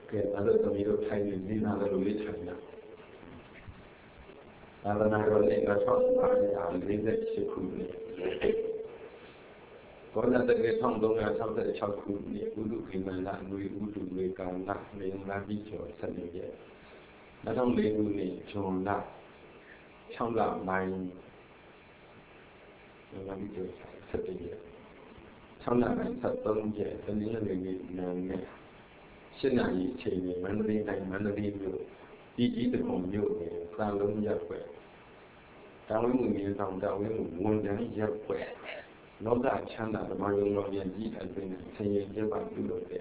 che adesso mi lo fai in zina da lui c'è allora non è la cosa altri che quindi quando che sono che salta ciò quindi udu prima la lui udu lui canna le una video salire la non le lui sono là ciao la mai una video salire ciao la mai saltano che tenere le neရှင်းနိုင်ရေးအချိန်နဲ့မန္တလေးတိုင်းမန္တလေးမြို့ပြည်ကြီးတခုမြို့နယ်စာလုံးရပ်ွက်တာဝန်မှုမြင်းဆောင်တာဝန်မှုဝန်ထမ်းရပ်ွက်လောကချမ်းသာဓမ္မယုံတော်ပြန်ကြီးအတွင်းဆင်ရင်ကျင်းပပြုလုပ်တဲ့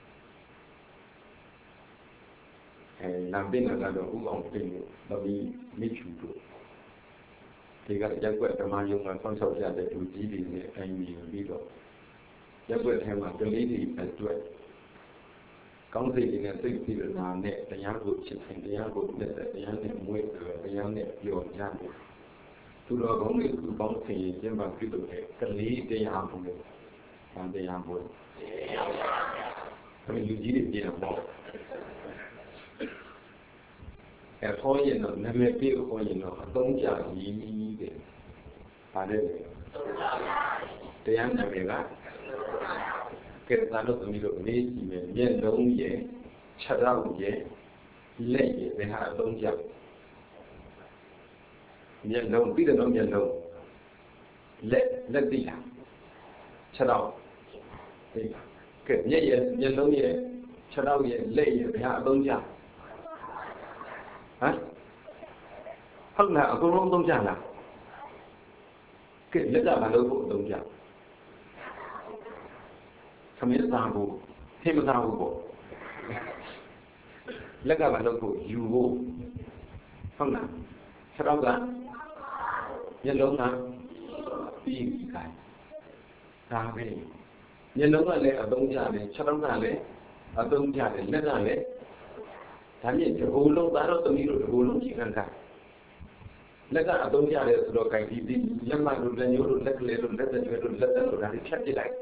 နာမည်ကတော့ဥအောင်သိလို့တပီမိချူတို့ဒီကရပ်ွက်ဓမ္မယုံမှာဆောင်းဆောက်ရတဲ့လူကြီးတွေနဲ့အတိုင်းပြီးတော့ရပ်ွက်ထဲမှာကလေးတွေအတွက်ကောင်းစိတ်တွေနဲ့စိတ်ပြီးတော့နာနဲ့တရားကိုဖြစ်ခြင်းတရားကိုလက်တရားနဲ့မွေးတရားနဲ့ပြောကြတယ်သူတော်ကောင်းတွေသူပေါင်းဆင်ရင်ကျင့်ပါပြုလုပ်တဲ့ကလေးတရားဘုံကိုဗန်တရားဘုံဒါလူကြီးတွေပြင်တော့ခေါ်ရင်တော့နာမည်ပြခေါ်ရင်တော့အသုံးကြကြီးတဲ့ပါတယ်တရားနာမည်ကကဲဒါလို့သမီးတို့လေးကြည့်မယ်မျက်လုံးရဲ့ခြေထောက်ရဲ့လက်ရဲ့ဘယ်ဟာအသုံးကြမျက်လုံးပြီးတော့မျက်လုံးလက်သိလားခြေထောက်သိလားကဲမျက်လုံးရဲ့ခြေထောက်ရဲ့လက်ရဲ့ဘယ်ဟာအသုံးကြဟမ်ဟုတ်လားအကုန်လုံးအသုံးကြလားကဲလက်ကဘာလို့ဖို့အသုံးကြသမီးသားဖို့ဟိမသားဖို့ပေါ့လက်ကဘာလို့ဖို့ယူဖို့ဟုတ်လားခြေထောက်ကမျက်လုံးကပြီးခိုင်းဒါပဲမျက်လုံးကလည်းအသုံးကြတယ်ခြေထောက်ကလည်းအသုံးကြတယ်လက်ကလည်းဒါမြင့်ဒီဘုံလုံးသားတော့သမီးတို့ဒီဘုံလုံးကြီးခံတာလက်ကအသုံးကြတယ်ဆိုတော့ခိုင်းဒီလက်မတို့လက်ညှိုးတို့လက်ကလေးတို့လက်သက်တို့လက်သက်တို့ဒါတွေဖြတ်ပြလိုက်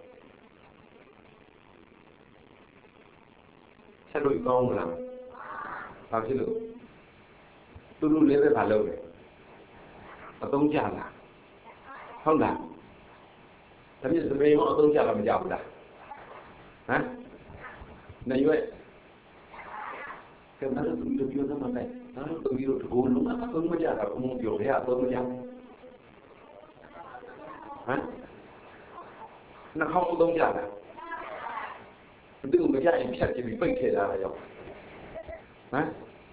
ဆက်လို့ကောင်းမလားဘာဖြစ်လို့သူတို့လည်းပဲမလုပ်နဲ့အသုံးကြလားဟုတ်လားဒါပြည့်စပင်းရောအသုံးကြလားမကြောက်ဘူးလားဟမ်နေရွက်ကဲမလို့သူတို့ပြောသမှာပဲဒါတော့သူတို့ဒီကိုလုံးအသုံးမကြတာဘုံပြောရအသုံးမကြဟမ်နှာခေါင်းအသုံးကြလားသူမကြရင်ဖြတ်ကြည့်ပြီးပိတ်ခဲ့တာရောဟမ်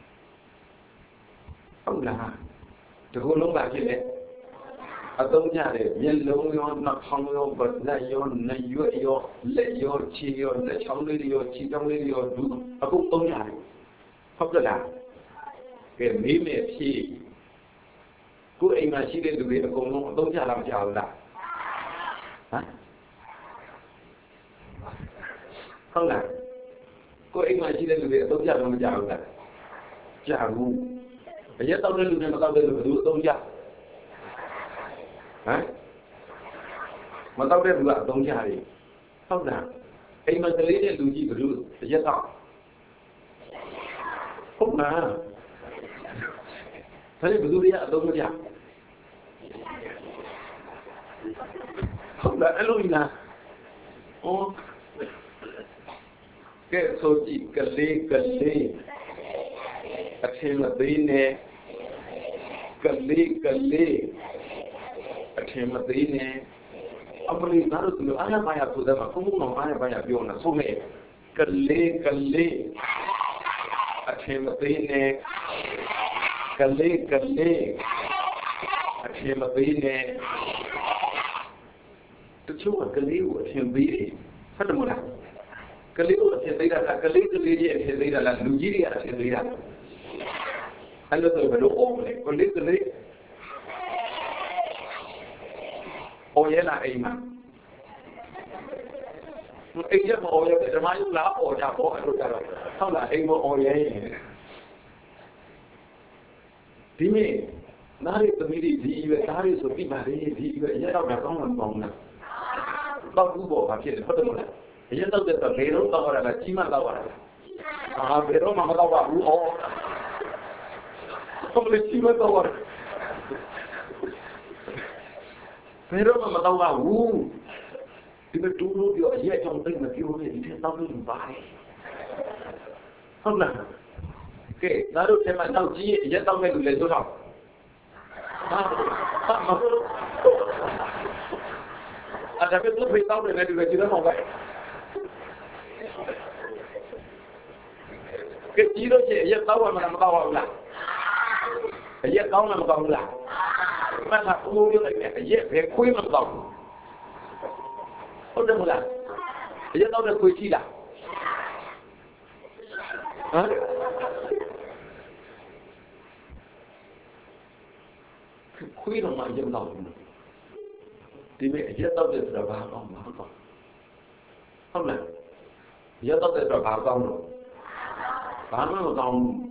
ဟုတ်လားဒီကိုလုံးပါဖြစ်လေအသုံးကြတယ်မျက်လုံးရောနှာခေါင်းရောဗလက်ရောနှရွက်ရောလက်ရောခြေရောလက်ချောင်းလေးရောခြေချောင်းလေးရောဒူအကုန်သုံးကြတယ်ဟုတ်ကဲ့လားကဲမေးမယ်ဖြေကိုယ်အိမ်မှာရှိတဲ့လူတွေအကုန်လုံးအသုံးကြလားမကြဘူးလားဟမ်ဟုတ်လားကိုယ်အိမ်မှာရှိတဲ့လူတွေအသုံးကြတော့မကြဘူးလားကြဘူးအရက်တော့တဲ့လူတွေမတော့တဲ့လူတွေအသုံးကြဟမ်မတော့တဲ့လူကအသုံးကြတယ်ဟုတ်လားအိမ်မှာကလေးတဲ့လူကြီးဘယ်လိုအရက်တော့ဟုတ်လားဒါလည်းဘယ်သူတွေကအသုံးမကြဟုတ်လားအဲ့လိုလားအော်ကဲဆိုကြည့်ကလေးအထင်မသေးနဲ့ကလေးအထင်မသေးနဲ့အပရိသတ်တို့အားရပါရဆိုတဲ့မှာဘုံဘုံအားရပါရပြောနေဆိုမဲ့ကလေးအထင်မသေးနဲ့ကလေးအထင်မသေးနဲ့တချို့ကလေးကိုအထင်သေးတယ်ဟုတ်တယ်မလားကလေးကိုအထင်သေးတာကလေးကြီးအထင်သေးတာလားလူကြီးတွေကအထင်သေးတာအဲ့လိုဆိုဘယ်လိုအောင်လဲကလေးအော်ရလာအိမ်မှာအိမ်ကျမအော်ရတယ်ဓမ္မယုလာအော်ကြပေါ့အဲ့လိုကြတော့ဟုတ်လားအိမ်မအော်ရဲဒီမိနားရီသမီးတွေဒီရွယ်သားတွေဆိုပြီးပါလေဒီရွယ်ရတော့ကောင်းမှကောင်းလားတော့ဘူးပေါ့ဘာဖြစ်လဲဟုတ်တယ်မလားရတော့တဲ့ဘယ်တော့တော့ရတာကြီးမှတော့ရတာ Pero mamma la oh. Come le cime da ora. Pero mamma la Thì mà chú nó điều ở dưới trong tinh mà kêu này thì tao nó dùng bài. Không là kể nó được thêm mà tao chỉ dưới tao nghe được lên tôi học. Tapi itu beritahu dengan juga mau baik. Kecil je, ia tahu mana tahu lah. Ia tahu mana tahu lah. Mana aku dia lagi, ia berkuih mana tahu. Udah mula. Ia tahu dah kuih cila. Kuih nama ia tahu. Thì mẹ giết tao được rồi bà con không này giết tao được rồi bà con rồi bà nói một con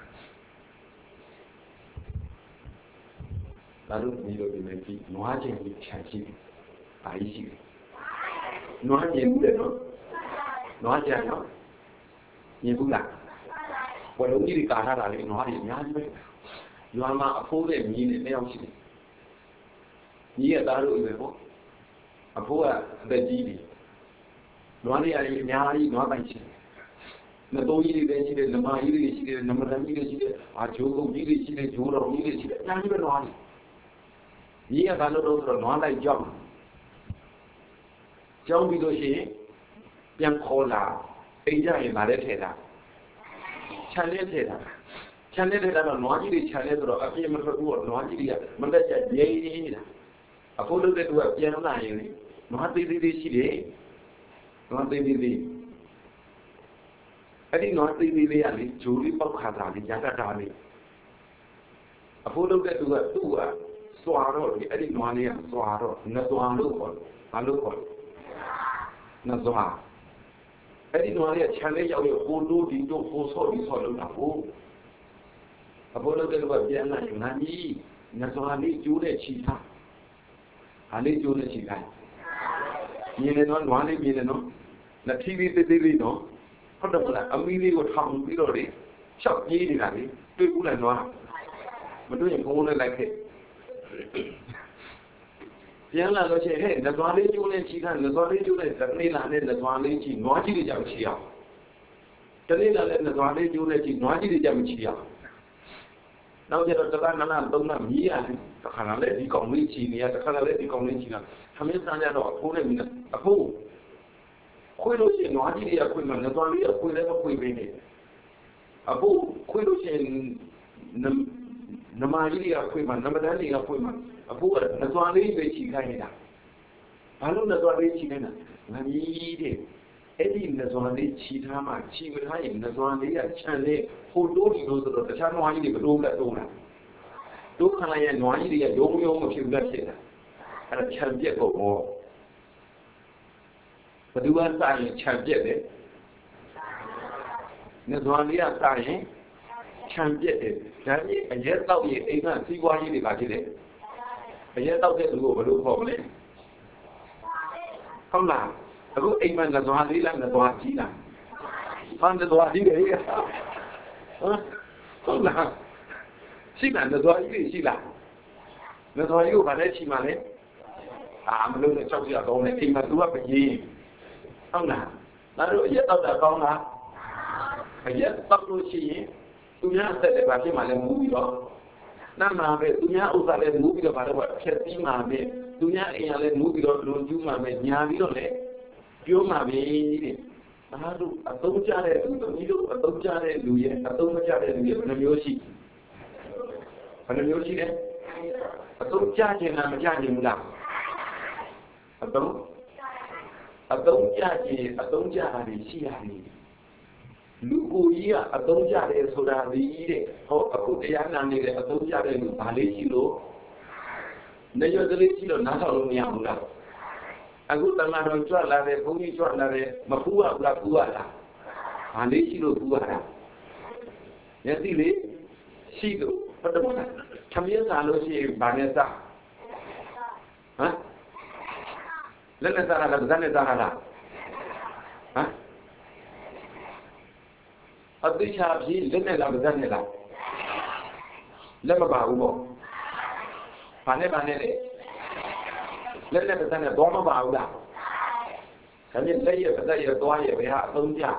là lúc đi rồi thì mình chỉ nói chuyện bị chán chi bài gì nói nhiều để nói chuyện nó nhiều cũng là còn lúc đi cả ra là để nói thì nhá chứ do mà phố để nhìn để đeo gì Nhớ ta rồi về phố, phố à về gì đi, nói đi ai nhà đi nói bài gì, nó tôi đi về gì đấy, nó mai đi gì đấy, nó mà làm gì đấy, chú cũng đi gì đấy, chú đâu đi gì đấy, nhà đi bên ngoài, nhớ ta rồi nói lại trong video gì, yang khó là, bây giờ thì mà để thế nào, chăn lên thế nào, chăn lên thế nào nói gì đấy, chăn lên rồi, ở phía mình phải buồn nói gì đấy, mình đã chạy dây đi nè. Aku lu kedua yang lain ni, mati di sini, mati di. Jadi mati di ni, juri pengkhatan ni, jaga ni. Aku lu kedua suara ni, jadi mana suara, nalu kon, nazwa. Jadi mana channel yang kudu di tu khusus lu aku. Aku lu kedua yang lain ni, nazwa ni juri cita. Hãy cho nên chỉ cái nhìn lên nó nói lên nhìn lên nó là TV nó có được là âm đi của thằng đi rồi đi sắp gì thì lại tôi cũng là nói mà tôi không muốn lại thế tiếng là nó sẽ hết là nói lên chú lên chỉ là nói lên chú này dẫn đi là nên là nói lên chỉ nói chỉ để chậm chỉ à cho nên là nói lên chú này chỉ nói chỉ để chậm chỉ à đâu giờ chúng ta làm đông làm gì à khả năng lấy đi công lý chỉ này khả năng lấy đi công lý chỉ là tham gia tham gia đó cô này mình à cô khối đôi chuyện nói gì à khối mình là toán lý à khối đấy có khối về này à cô khối đôi chuyện nằm ai gì à khối mình nằm ở đây à khối mình à cô là toán lý về chỉ cái này đã à lúc là toán lý chỉ cái này làm gì thế Eddie là toán lý chỉ tham mà chỉ với hai là toán lý à chẳng lẽ hồi đôi thì rồi rồi chắc nói gì để đâu lại đâu nào lúc này nói gì thì giống một chuyện rất là chẳng biết của cô và thứ ba tại chẳng biết đấy nên nói lý là tại chẳng biết đấy cái gì cái gì tao gì ấy là suy qua gì để làm gì đấy cái gì tao sẽ đủ và đủ khổ đấy không làm lúc anh mà là nói lý là nói chỉ là con là nói gì đấy không làm xin là nó nói cái gì là nó nói cái bạn ấy chỉ mà đấy mà lúc này trong giờ câu này thì mà tôi bắt cái gì không là nó rồi giết tao là con là phải giết tao tôi chỉ tôi nhá sẽ để vào cái mà lên mũi đó năm mà về tôi nhá uống lên mũi đó vào đó chết đi mà về tôi nhá anh lên mũi đó luôn chú mà về nhà đi đó đấy chú mà về rồi tôi cha đấy tôi cha đấy đuổi tôi cha đấy đuổi nó nhớ gì phải nhớ gì đấy tôi cha gì làm mà cha gì làm tôi cha gì tôi cha gì gì gì lúc cuối à tôi cha đấy số ra gì đấy họ cũng cái anh làm này tôi cha đấy bà lấy chi lô nếu như tôi lấy chi lô nó sao luôn nhau là aku tangan orang tua lah deh, bumi tua lah deh, mapuah lah, ane sih lo puah lah. Jadi le, sih tu, pada mana? Kami selalu sih banyak tak, hah? Lain tak ada, bukan tak ada, hah? တိချာပြီးလက်နဲ့လားပါဇက်နဲ့လားလက်မပါဘူးပေါ့ဘာနဲ့လေလက်နဲ့ပါဇက်နဲ့တော့မပါဘူးလားဒါပြင်လက်ရဲ့ပါဇက်ရဲ့သွားရဲ့ဘယ်ဟာအသုံးကျ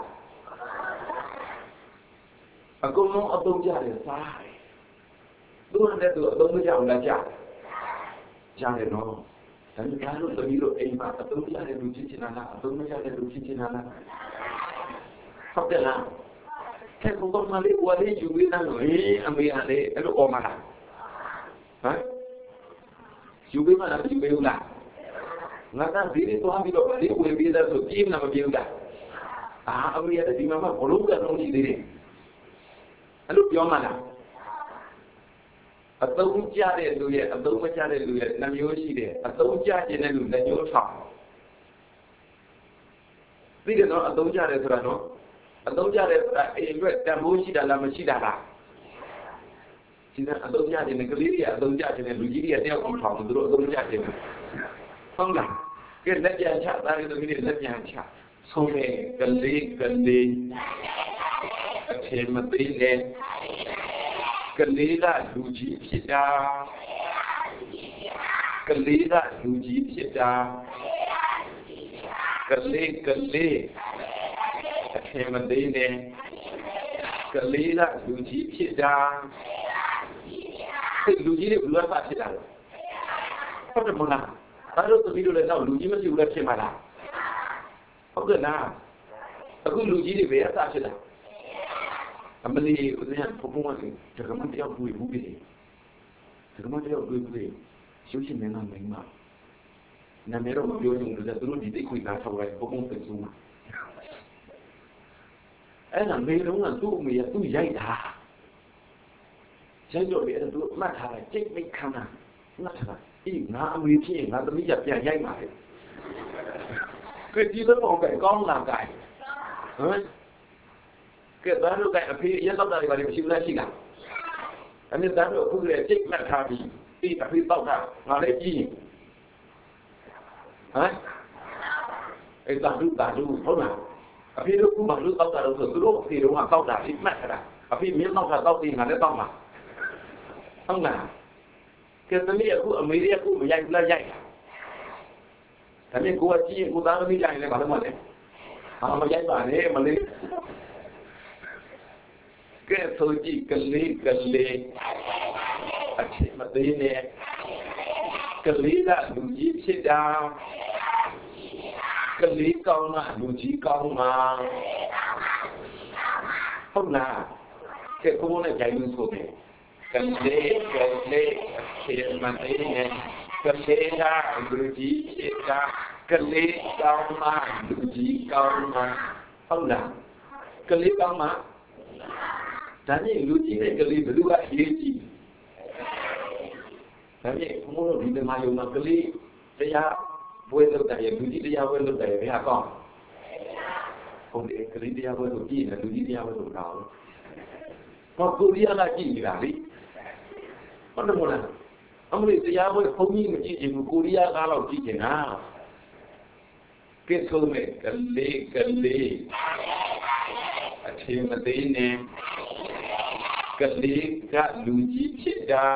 အကုန်လုံးအသုံးကျတယ်စားသူကလည်းသူအသုံးမကျအောင်လားကြားတယ်နော်ဒါပေမဲ့တို့သမီးတို့အိမ်မှာအသုံးကျတဲ့လူချင်းချင်းလားအသုံးမကျတဲ့လူချင်းချင်းလားဟုတ်တယ်လားအဲ့ဘုံကမလေးဝါလေးယူပြီးသားလို့အမေကလည်းအဲ့လိုអော်မလားဟမ်ယူပြီးမှလားယူပြီးလားငါကဒီလိုသွားပြီးတော့ဒီဝင်ပြီးသားဆိုပြေးမလားမပြေးဘူးလားအမေကဒီမှာဘလုံးကတော့ရှိသေးတယ်အဲ့လိုပြောမှလားအသုံးကျတဲ့လူရဲ့အသုံးမကျတဲ့လူရဲ့နှမျိုးရှိတယ်အသုံးကျခြင်းတဲ့လူနှမျိုးထောင်သိတယ်နော်အသုံးကျတယ်ဆိုတာနော်အသုံးကျတဲ့အိမ်အတွက်တန်ဖိုးရှိတာလားမရှိတာလားဒီကအသုံးကျခြင်းနဲ့ကလေးတွေကအသုံးကျခြင်းနဲ့လူကြီးတွေကတယောက်အောင်ထောင်သူတို့အသုံးကျခြင်းဟုတ်လားကဲလက်ပြန်ချသားတွေတို့လက်ပြန်ချဆုံးတဲ့ကလေးအထင်မသေးနဲ့ကလေးကလူကြီးဖြစ်တာကလေးကလူကြီးဖြစ်တာကလေးအထင်မသေးနဲ့ကလေးကလူကြီးဖြစ်တာလူကြီးတွေဘယ်လိုပါဖြစ်တာလဲဟုတ်တယ်မလားဒါတို့သမီးတို့လည်းတော့လူကြီးမရှိဘူးလည်းဖြစ်မှာလားဟုတ်ကဲ့လားအခုလူကြီးတွေဘယ်အစားဖြစ်တာအမလီဦးဇင်းဖုန်းကတကမတယောက်တွေ့ဘူးပြီတကမတယောက်တွေ့ဘူးရုပ်ရှင်မင်းကမိန်းမနာမည်တော့မပြောရင်လည်းသူတို့ဒီတိတ်ခွေသားထောက်လိုက်ဖုန်းသိစုမှာအဲ့ဒါမေလုံးကသူ့အမေကသူ့ရိုက်တာရိုက်တော့လေအဲ့ဒါသူမှတ်ထားလိုက်ကြိတ်မိတ်ခံတာမှတ်ထားလိုက်အေးငါအမေဖြစ်ရင်ငါသမီးကပြန်ရိုက်ပါလေကဲဒီလိုပေါ့ကောင်းလာကြဟမ်ကဲဒါတို့ကအဖေရက်တော့တာတွေဘာတွေမရှိဘူးလားရှိလားအဲ့ဒါတို့အခုလည်းကြိတ်မှတ်ထားပြီးဒီအဖေတော့တာငါလည်းကြည့်ဟမ်အဲ့ဒါတို့ဟုတ်လားအဖေတို့ကဘာလို့တော့တာလို့ဆိုသူတို့အဖေတို့ကတော့တာအိမှတ်တာအဖေမင်းတော့တော့ပြီးငါလည်းတော့မှာဟုတ်လားကဲသမီးအခုအမေရဲ့အခုမရိုက်ဘူးလားရိုက်ဒါပေမဲ့ကိုကကြည့်ကိုသားသမီးရိုက်နေဘာလို့မလဲမရိုက်ပါနဲ့မလေးကဲဆိုကြည့်ကလေးအချစ်မသေးနဲ့ကလေးကလူကြီးဖြစ်တာကလေးကောင်းမှလူကြီးကောင်းမှာဟုတ်လားကဲကိုယ်နဲ့ကြိုင်လို့ဆိုတယ်ကလေးအချစ်မသေးနဲ့ကလေးကလူကြီးဖြစ်တာကလေးကောင်းမှလူကြီးကောင်းမှာဟုတ်လားကလေးကောင်းမှဒါနဲ့လူကြီးတဲ့ကလေးဘယ်သူကအရေးကြီးဒါနဲ့ဘုံတို့ဒီမှာယုံမှာကလေးတရားဘွဲလုပ်တယ်လူကြီးတရားဘွဲလုပ်တယ်ဘယ်ဟာကောင်းဟုတ်တယ်ကလေးတရားဘွဲလို့ကြည့်တယ်လူကြီးတရားဘွဲလို့ကောင်းတော့ကိုရီးယားကကြည့်နေတာလေဟုတ်တယ်မလားအမလေးတရားဘွဲဘုံကြီးမကြည့်ချင်ဘူးကိုရီးယားကားတော့ကြည့်ချင်တာကဲဆိုမဲ့ကလေးအထင်မသေးနဲ့ကလေးကလူကြီးဖြစ်တာ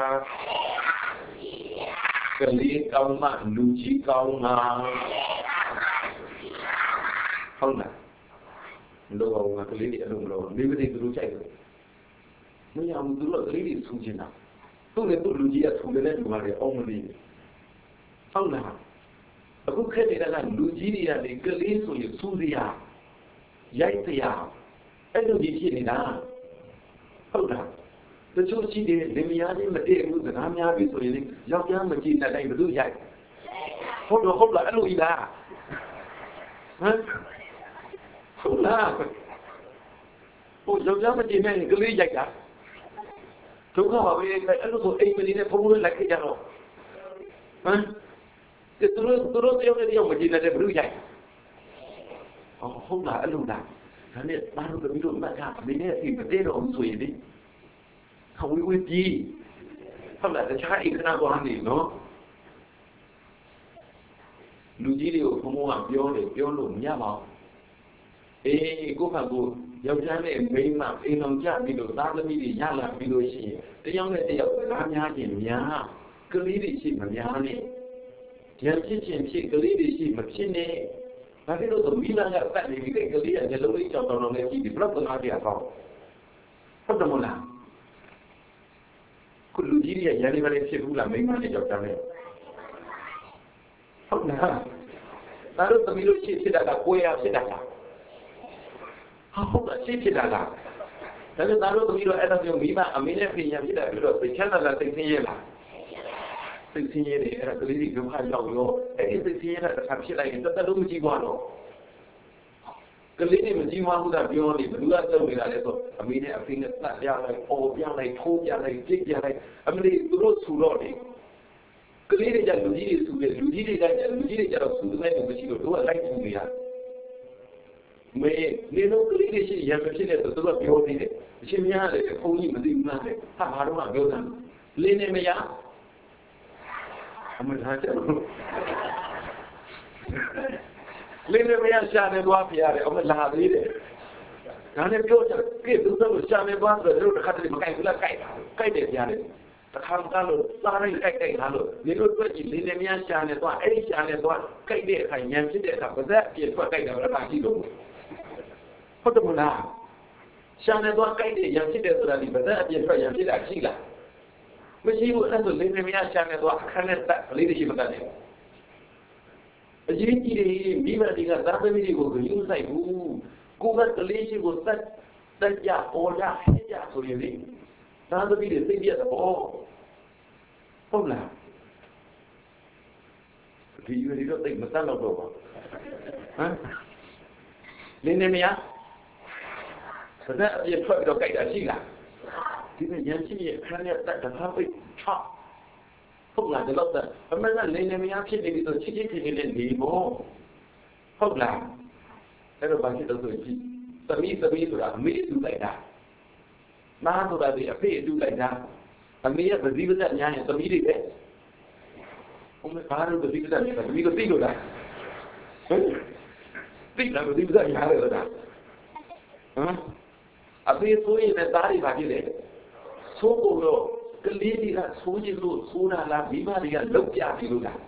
ကလေးကောင်းမှလူကြီးကောင်းမှာဟုတ်လားလောကကလေးတွေအလုံးလုံးမိဘတွေသူတို့ကြိုက်တယ်မရဘူးသူတို့ကလေးတွေဆူချင်တာသူ့နဲ့သူ့လူကြီးကဆူတယ်လူပါတယ်အောင်မလေးဟုတ်လားအခုခက်နေတာကလူကြီးတွေကလေကလေးဆိုရင်ဆူစရာရိုက်စရာအဲ့လိုကြီးဖြစ်နေတာဟုတ်လားတချို့ရှိတယ်လင်မယားလေးမတည့်ဘူးစကားများပြီဆိုရင်ယောက်ျားမကြည့်တဲ့တိုင်းဘယ်သူရိုက်ဟုတ်လားအဲ့လိုကြီးလားဟမ်ဟုတ်လားဟိုယောက်ျားမကြည့်နဲ့ကလေးရိုက်တာဒုက္ခပါပဲအဲ့လိုဆိုအိမ်မနေနဲ့ဖုန်းလေးလိုက်ကြတော့ဟမ်သူတို့တယောက်နဲ့တယောက်မကြည့်တဲ့ဘယ်သူရိုက်ဟုတ်လားအဲ့လိုလားဒါနဲ့ဘာလို့သမီးတို့မှတ်ထားအမေနဲ့ဒီမတည့်တော့ဆိုရင်လေဝေးကြီးဟုတ်လားတခြားအိမ်ခဏသွားနေနော်လူကြီးတွေကိုဘုံဘုံကပြောလို့မရပါဘူးကိုယ့်ဘာကိုယောက်ျားနဲ့မိန်းမအိမ်အောင်ကြပြီးတော့သားသမီးတွေရလာပြီးလို့ရှိရင်တယောက်နဲ့တယောက်ကားများခြင်းများကလေးတွေရှိမများနဲ့ဉာဏ်ဖြစ်ခြင်းဖြစ်ကလေးတွေရှိမဖြစ်နဲ့ဒါဖြစ်လို့မိဘကတတ်နေပြီကလေးကဇလုံးလေးကြောင်တော်နဲ့ကြည့်ပြီးဘလောက်တော့အားရအောင်ဟုတ်တယ်မလားခုလူကြီးတွေကရန်နေပါလေဖြစ်ဘူးလားမိန်းမနဲ့ယောက်ျားနဲ့ဟုတ်လားဒါတို့သမီးတို့ရှိဖြစ်တာကကိုယ်ရဖြစ်တာလားဟုတ်ကဲ့ရှိဖြစ်တာလားဒါပေမဲ့ဒါတို့သမီးတို့အဲ့ဒါမျိုးမိဘအမေနဲ့ဖေရဖြစ်တာပြီးတော့သိချမ်းသာလားသိသိရဲ့လားသိသိရဲ့အဲ့ဒါကလေးတွေကဘာကြောက်လို့အဲ့ဒီသိသိရဲ့တစ်ခါဖြစ်လိုက်ရင်တက်လုံးမကြည့်ပါတော့ကလေးတွေမကြည့်မှဘူးတာပြောနေဘယ်သူကတုံနေတာလဲဆိုအမေနဲ့အဖေနဲ့တတ်ပြလိုက်ပေါ်ပြလိုက်ထိုးပြလိုက်ကြည့်ပြလိုက်အမေသူတို့ဆူတော့တယ်ကလေးတွေကြလူကြီးတွေဆူတယ်လူကြီးတွေကလူကြီးတွေကြတော့ဆူတဲ့လူမရှိလို့တို့ကလိုက်ဆူနေတာမေနေလို့ကလေးတွေရှိရံဖြစ်တဲ့သူကပြောနေတယ်အရှင်များလည်းဘုန်းကြီးမသိဘူးလားတဲ့ဟာဘာတော့ပြောတာလင်းနေမရအမှန်တရားကြောက်လင်းနေမရရှာနေသွားပြရတယ်အမှန်လာသေးတယ်ဒါနဲ့ပြောချင်ကဲသူတို့ရှာနေသွားဆိုတော့တစ်ခါတည်းမကိုက်ဘူးလားကိုက်တယ်ပြရတယ်တခါမှလို့စားလိုက်ကိုက်လာလို့ဒီလိုတွေ့ကြည့်လင်းနေမရရှာနေသွားအဲ့ဒီရှာနေသွားကိုက်တဲ့အခါညံဖြစ်တဲ့အခါပါဇက်ပြေထွက်ကိုက်တယ်ဘာသာကြည့်လို့ဟုတ်တယ်မလားရှာနေသွားကိုက်တဲ့ရံဖြစ်တယ်ဆိုတာဒီပါဇက်အပြည့်ထွက်ရံဖြစ်တာရှိလားမရှိဘူးအဲ့ဒါဆိုလင်းနေမရရှာနေသွားအခန်းနဲ့တက်ကလေးတွေရှိမှတတ်တယ်အကြီးကြီးတွေမိဘတွေကသာသမီတွေကိုဂရုမစိုက်ဘူးကိုယ်ကကလေးရှိကိုတက်ကြပေါ်ကြဟဲ့ကြဆိုရင်လေသာသမီတွေသိပြတဲ့ဘောဟုတ်လားဒီယူရီတော့သိမတတ်တော့ပါဟမ်လင်းနေမရစတဲ့အပြည့်ထွက်ပြီးတော့ကြိုက်တာရှိလားဒီနေ့ရန်ရှိရဲ့ခန်းနဲ့တက်တာပိတ်ချောက်ဟုတ်လားဒီတော့အမှန်ကလင်းနေမရဖြစ်နေပြီဆိုချစ်ချစ်ဖြစ်နေတဲ့ဒီဘောဟုတ်လားအဲ့တော့ဘာဖြစ်လို့ဆိုကြည့်သမီးဆိုတာအမေတူလိုက်တာနားဆိုတာဒီအဖေတူလိုက်တာအမေကပဇီပဇက်များရင်သမီးတွေပဲဘုမကားလို့ပဇီပဇက်များသမီးကိုသိလို့လားသိလားပဇီပဇက်များတယ်ဆိုတာဟမ်အဖေဆိုရင်လည်းသားတွေပါဖြစ်တယ်ဆိုးဖို့တော့ကလေးတွေကဆိုးကြည့်လို့ဆိုးတာလားမိဘတွေကလောက်ပြပြီလို့လား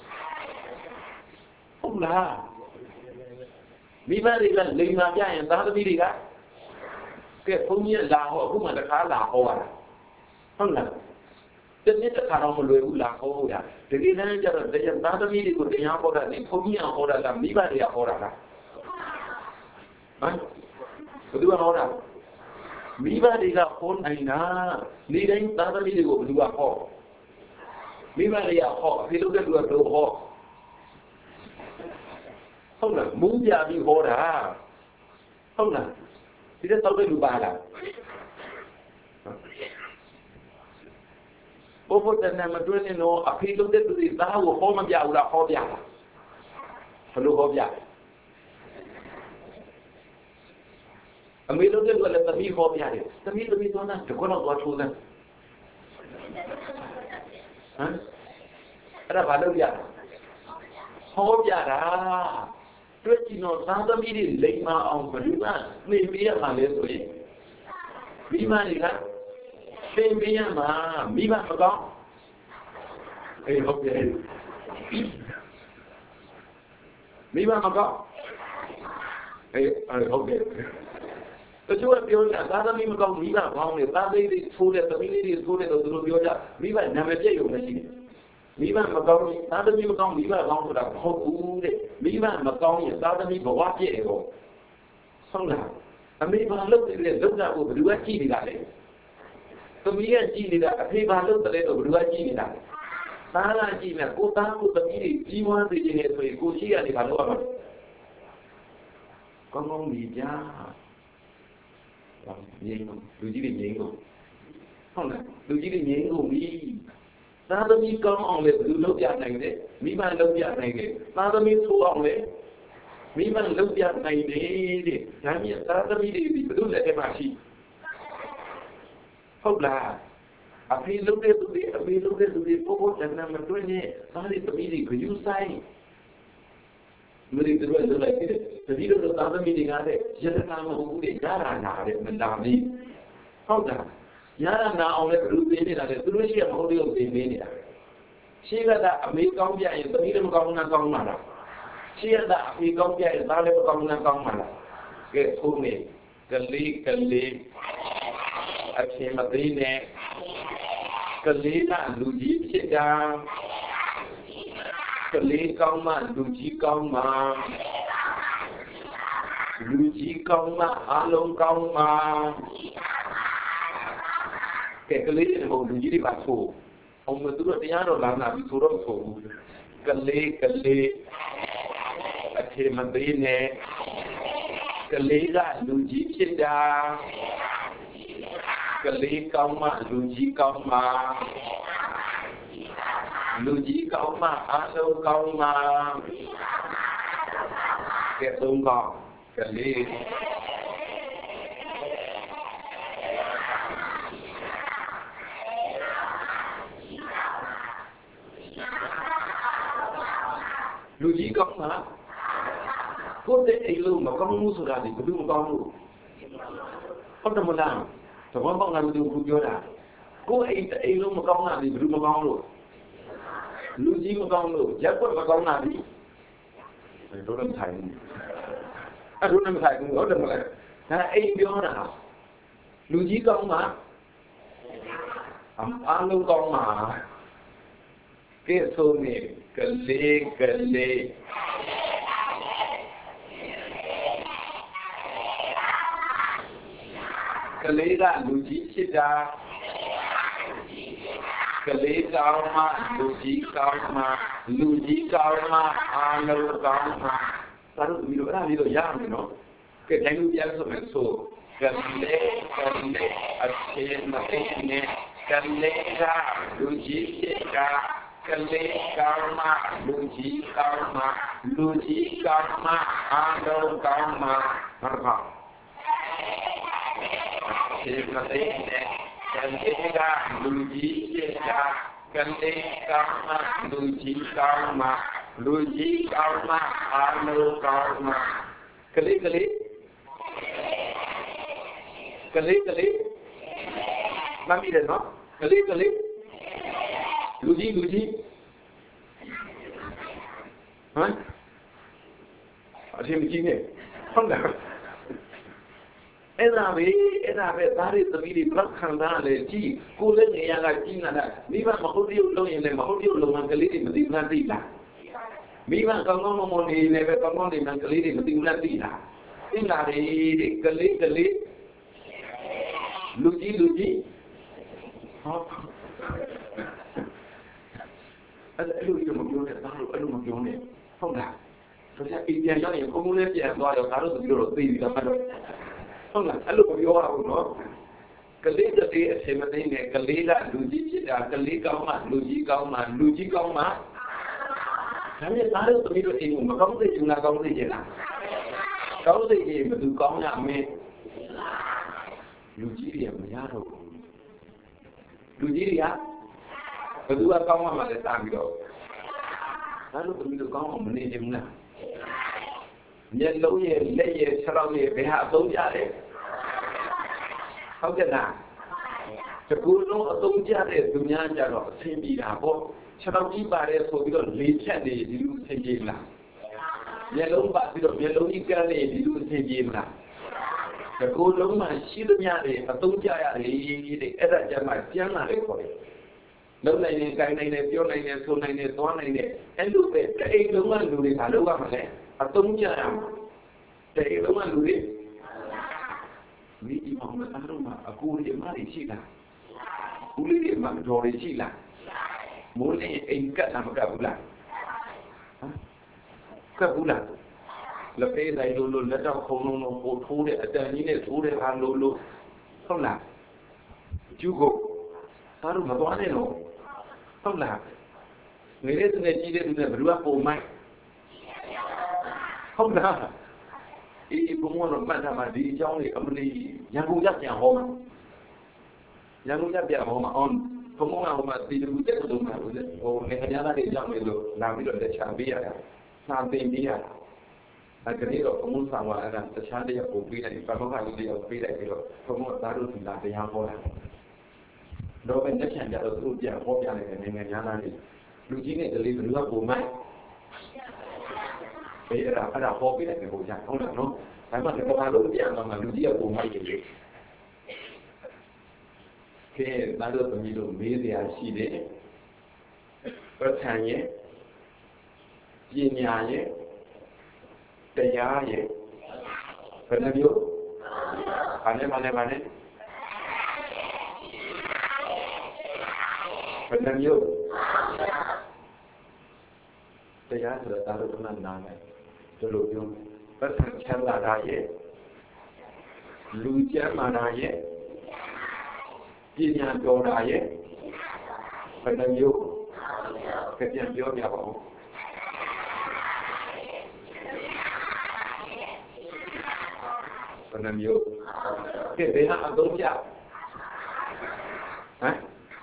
ဟုတ်လားမိဘတွေကလိမ်မာပြရင်သားသမီးတွေကကဲဘုန်းကြီးလာဟောအခုမှတခါလာဟောရတာဟုတ်လားတနေ့တခါတော့မလွယ်ဘူးလာဟောရဒီကိစ္စကျတော့တရားသားသမီးတွေကိုတရားဟောတာနဲ့ဘုန်းကြီးဟောတာလားမိဘတွေကဟောတာလားဟမ်ဘယ်သူကဟောတာမိဘတွေကဟောနိုင်တာနေတိုင်းသားသမီးတွေကိုဘယ်သူကဟောမိဘတွေကဟောအဖေလုပ်တဲ့လူကတော့ဟောဟုတ်လားမူးပြပြီးဟောတာဟုတ်လားဒီတော့တဲ့လူပါလားဘုဖို့တဏ္ဍမတွင်းနေတော့အဖေလုပ်တဲ့သူတွေသားကိုဟောမပြဘူးလားဟောပြလားဘယ်လိုဟောပြအမေတို့ကလည်းသမီးဟောပြတယ်သမီးသွားတာတကောတော့သွားထိုးတယ်ဟမ်အဲ့ဒါဘာလုပ်ပြဟောပြတာတွေ့ကြည့်တော့သာသမီတွေလိမ္မာအောင်ဘယ်လိုမှနေပြရမှာလဲဆိုရင်မိမတွေကသင်ပြရမှာမိဘမကောင်းအေးဟုတ်တယ်မိဘမကောင်းအေးဟုတ်တယ်တချို့ကပြောတာသာသမီမကောင်းမိဘကောင်းတယ်သာသမီတွေဆိုးတယ်သမီးလေးတွေဆိုးတယ်လို့သူတို့ပြောကြမိဘနာမည်ပြည့်ရုံနဲ့ရှိတယ်မိဘမကောင်းရင်သာသမီမကောင်းမိဘကောင်းဆိုတာမဟုတ်ဘူးတဲ့မိဘမကောင်းရင်သာသမီဘဝပြည့်တယ်ပေါ့ဟုတ်လားအမေဘာလုပ်တယ်လဲလုပ်တာကိုဘယ်သူကကြည့်နေတာလဲသမီးကကြည့်နေတာအဖေဘာလုပ်တယ်လဲတော့ဘယ်သူကကြည့်နေတာလဲသားကကြည့်နေကိုသားကိုသမီးတွေကြီးဝါးစေခြင်းနဲ့ဆိုရင်ကိုရှိရတယ်ဘာလို့ရမှာကောင်းကောင်းကြီးကြာငြိမ်းလူကြီးတွေငြိမ်းကုန်ဟုတ်လားလူကြီးတွေငြိမ်းကုန်ပြီသာသမီကောင်းအောင်လေဘယ်လိုလုပ်ပြနိုင်လဲမိဘလုပ်ပြနိုင်တယ်သာသမီဆိုးအောင်လေမိဘလုပ်ပြနိုင်တယ်တဲ့ဒါမြင်သာသမီတွေဘယ်လိုလဲအဲ့မှာရှိဟုတ်လားအဖေလုပ်တဲ့သူတွေအဖေလုပ်တဲ့သူတွေပို့ဖို့တဏ္ဍမတွင်းနဲ့သားတွေသမီးတွေဂရုစိုက် Muri terus lagi, jadi itu tanda meeting ada, jadi nama hubungi jalan ada, mendampingi, kau dah, jalan nak oleh berubah ini ada, terus dia mau dia berubah ini ada. Siapa dah Amerika dia yang terlihat kau nak kau mana, siapa dah Amerika dia yang terlihat kau nak kau mana, ke sini, kali, asyik Madinah, kali nak luji sedang. Kali kau mah, luji kau mah, alung kau mah. Kali ni mau luji di batu. Ông tu rồi tiếng rồi làm nào tu rồi tu. Kali, अच्छे मंत्री ने kali ra luji sedang. Kali kau mah, luji kau mah. Luji kau mah, alo kau mah. Kẹt tung con, kali. Luji kau mah. Kau dek ilu mah, kau mu sudah di gedung kau lu. Kau dah menang. Semua kau nak gedung kujo dah. Kau ilu mah kau nak di gedung kau lu. Luji mà con luôn, giá quất mà con nào đi? Tôi đang thầy, tôi đang thầy cũng nói được rồi. Ai biết nào? Luji con mà, ăn luôn con mà. Cái số này cần lê. Cần lê ra luji chết ra. Kali kau mah, luji kau mah, alo kau mah. Taruh video yang ni, no? Kejangan dia so. Kali, asyik macam kali ra, luji kita. Kali kau mah, luji kau mah, alo kau mah. Apa? Asyik macam Kandega luji kita, kandega luji karma, anu karma. Kali. Mami dah no? Kali. Luji. Hah? Asyik macam ni. Faham? Era be, tadi terpilih belakang dah le, ji, kulen yang lagi nada. Mima mahudi ulung ini, mahudi ulung mangkali ini mesti nanti lah. Mima kalau mau ni, nebe kalau ni mangkali ini mesti nanti lah. Ini lari kali, luji. Aduh, itu macam ni, faham tak? Saya India yang komunis yang tu ada taruh tu roti di dalam. Không là lúc mà vô học nó cái lý đó thì xem mà thấy cái lý là luji tidak cái lý kau mah kami tahu tu itu ilmu mà kamu tu cuma kau tu je lah kau tu je betul kau nak me luji dia menyaru luji dia kedua kau mah ada tang gitu lalu tu itu kau mana je mana nhân lũ gì lấy gì sau đó gì phải hạ tốn ra đấy không biết nào cho cú nó tung ra để tụi nhà ra đó xem bị nào không sau đó đi bà để số cái đó lấy xe để đi luôn xem gì là nhà lũ bà thì đó nhà lũ đi cái này đi luôn xem gì là cho cú lũ mà xí tụi nhà để mà tung ra để cái đó cho mà chán là đấy thôi lũ này cái này chỗ này số này toán này em lúc về cái lũ mà lũ để thả lũ qua mà này tung ra để lũ mà lũ đi Ni imam taruh mak aku dia mari sila. Boleh dia mak jori sila. Boleh ingkat nama kat bulan. Kat bulan. Lepas dari lulu letak konon nombor tu dia ada ni tu dia kan lulu. Không làm. Juga. Taruh mak tuan ni no. Không làm. Người đấy tu này chỉ dia berdua pomai. Không làm. Ibu mau nak sama di jauh ni kembali yang rujak yang hom on kamu mau mati di rumah tu mah oh ni hanya ada di jauh itu, nabi tu ada cabai ada, nanti dia ကနေ့တော့ဘုံဆောင်ว่าအဲ့ဒါတခြားတရားကိုပြီးတယ်ဘာလို့ခါလို့တရားပြီးလိုက်ပြီးတော့ဘုံသားတို့ဒီလားတရားဟောတာတော့ပဲတက်ချင်ကြတော့သူပြန်ဟောပြလိုက်တယ်နိုင်ငံညာသားတွေလူကြီးနဲ့ကလေးဘယ်လိုပုံမှန်အဲ့ဒါဟောပြလိုက်တယ်ဟိုကြဟုတ်လားနော်ဒါမှလည်းဘာလို့ပြန်တော့မှလူကြီးကပုံမှန်ကြီးလေကဲဒါတို့သမီးတို့မေးစရာရှိတယ်ပဋ္ဌာန်းရဲ့ပညာရဲ့တရားရဲ့ဘယ်နှမျိုးဘာနဲ့ဘယ်နှမျိုးတရားဆိုတာဒါတို့ကနားမယ်တို့လိုပြောပဋ္ဌာန်းချမ်းသာတာရဲ့လူကျမ်းမာတာရဲ့ပညာတော်တာရဲ့ဘယ်နှမျိုးပြန်ပြောပြပါဦးဘယ်နှမျိုးကဲဘယ်ဟာအသုံးချဟမ်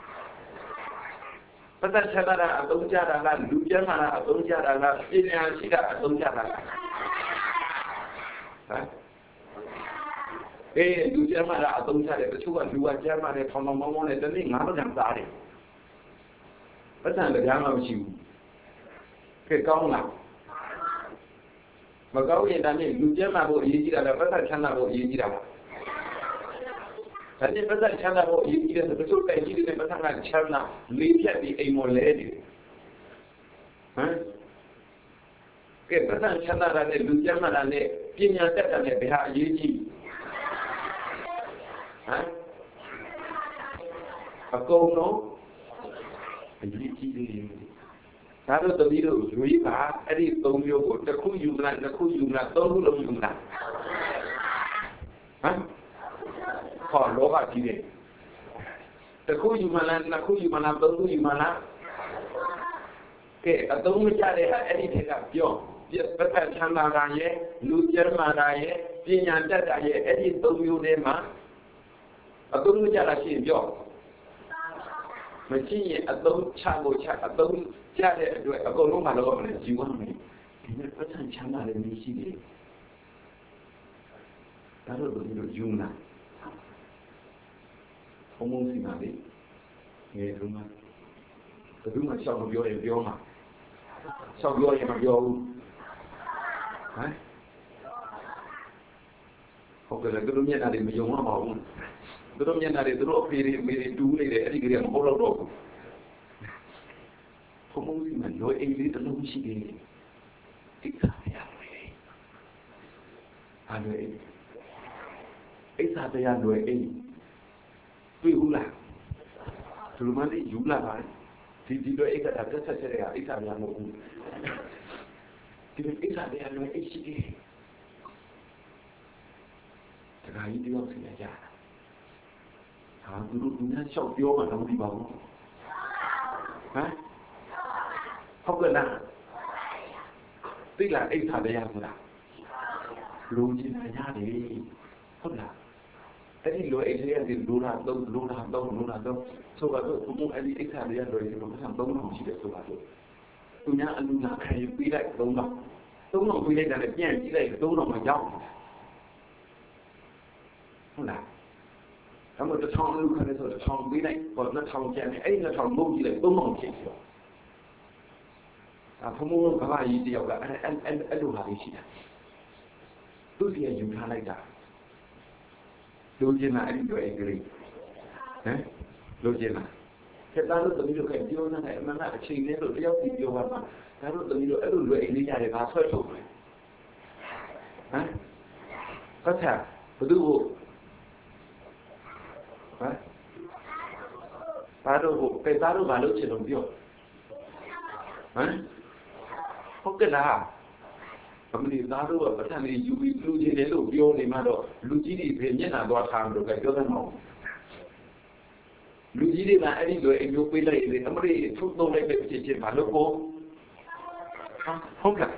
ပဋ္ဌာန်းချမ်းသာတာအသုံးချတာလားလူကျမ်းမာတာအသုံးချတာလားပညာရှိတာအသုံးချတာလားဟမ်လူကျမ်းမာတာအသုံးချတယ်တချို့ကလူကကျမ်းမာတယ်ထောင်ထောင်မောင်းမောင်းနဲ့တနေ့9လောက်စားတယ်ပဋ္ဌာန်းတရားမှမရှိဘူးကဲကောင်းလားမကောင်းရင်ဒါနဲ့လူကျမ်းမာဖို့အရေးကြီးတာလားပဋ္ဌာန်းချမ်းသာဖို့အရေးကြီးတာလားဒါနဲ့ပဋ္ဌာန်းချမ်းသာဖို့အရေးကြီးတယ်ဆိုတချို့တိုင်ကြီးတွေပဋ္ဌာန်းကချမ်းသာလေးဖြတ်ပြီးအိမ်မော်လဲတယ်ဟမ်ကဲပဋ္ဌာန်းချမ်းသာတာနဲ့လူကျမ်းမာတာနဲ့ပညာတတ်တာနဲ့ဘယ်ဟာအရေးကြီးဟမ်အကုန်လုံးအရေးကြီးတယ်ဒါတို့တပည့်တို့ရွေးပါအဲ့ဒီ၃မျိုးကိုတစ်ခုယူမလားနှစ်ခုယူမလားသုံးခုလုံးယူမလားဟမ်ဟောလောဘကြီးတယ်တစ်ခုယူမလားနှစ်ခုယူမလားသုံးခုယူမလားကဲအသုံးမကျတဲ့ဟာအဲ့ဒီထက်ကပြောပဋ္ဌာန်းချမ်းသာတာရဲ့လူကျမ်းမာတာရဲ့ပညာတတ်တာရဲ့အဲ့ဒီ၃မျိုးထဲမှာအသုံးမကျတာရှိရင်ပြောမရှိရင်အသုံးချဖို့ချအသုံးချတဲ့အတွက်အကုန်လုံးမလုပ်ရမယ်ယူရမယ်ဒီနေ့ပဋ္ဌာန်းချမ်းသာတဲ့မျိုးရှိတယ်ဒါတို့တို့ယူနာဘုံဘုံစီမလေးငယ်တုန်းကဘယ်သူမှရှောက်မပြောရင်ပြောမှာရှောက်ပြောရင်မပြောဘူးဟမ်ဟုတ်ကဲ့သူတို့မျက်နှာတွေမယုံတော့ပါဘူးသူတို့မျက်နှာတွေသူတို့အဖေတွေအမေတွေတူးနေတယ်အဲ့ဒီကလေးကမဟုတ်တော့ဘူးဘုံဘုံစီမလွယ်အိမ်လေးတစ်လုံးရှိတယ်တိတ်ခါရမယ်အားလွယ်အိတ်စာတရားလွယ်အိမ်တွေ့ဘူးလားသူတို့မလေးယူလာပါဒီတော့အိတ်ကတက်ဆက်ဆက်တဲ့အိတ်စာများမဟုတ်ဘူးဒီအိတ်စာတရားလွယ်အိတ်ရှိတယ်တခါကြီးတယောက်စီရကြဟာသူတို့သူများလျှောက်ပြောမှတော့မသိပါဘူးဟမ်ဟုတ်ကဲ့လားသိလားအိတ်စာတရားဆိုတာလူချင်းတရားတွေဟုတ်လားအဲ့ဒီလိုအိတ်တွေကဒီလိုလားတော့ဆိုတော့ဘုံအဲ့ဒီအိတ်စာတရားတွေဒီလိုမှသုံးလို့ရှိတယ်ဆိုတော့သူများအလူနာခံပြီးလိုက်သုံးတော့ပြီးလိုက်တယ်ပြန်ကြည့်လိုက်သုံးတော့မရောက်ဟုတ်လားဒါမှမဟုတ်တစ်ထောင်လူခံနေဆိုတစ်ထောင်ပြီးလိုက်ဟောနှစ်ထောင်ကျန်တယ်အဲ့ဒီနှစ်ထောင်မုတ်ကြည့်လိုက်သုံးတော့ဖြစ်ရောဘုံဘုံကဘာကြီးတယောက်ကအဲ့လိုဟာလေးရှိတာသူစီယူထားလိုက်တာလူချင်းလားအဲ့ဒီတော့အင်္ဂလိပ်ဟမ်လူချင်းလားခက်သားလို့သမီးတို့ကပြောနေတယ်အမှန်ကအချိန်နဲ့လို့တယောက်စီပြောပါမှာဒါတို့သမီးတို့အဲ့လိုလွယ်အင်္ဂလိပ်ရတယ်ငါဆွဲထုတ်မယ်ဟမ်ဟုတ်တယ်ဘယ်သူ့ကိုဟမ်ဘာလို့ပဲသားတို့ဘာလို့ချင်လို့ပြောဟမ်ဟုတ်ကဲ့လားအမလီသားတို့ကပဋ္ဌာန်းလေးယူပြီးလူချင်းတယ်လို့ပြောနေမှတော့လူကြီးတွေပဲမျက်နှာသွားထားလို့ပဲပြောတယ်မဟုတ်လူကြီးတွေကအဲ့ဒီလိုအမျိုးပေးလိုက်တယ်အမလီထုတ်သုံးလိုက်တဲ့ဖြစ်ချင်းဘာလို့ကိုဟုတ်ကဲ့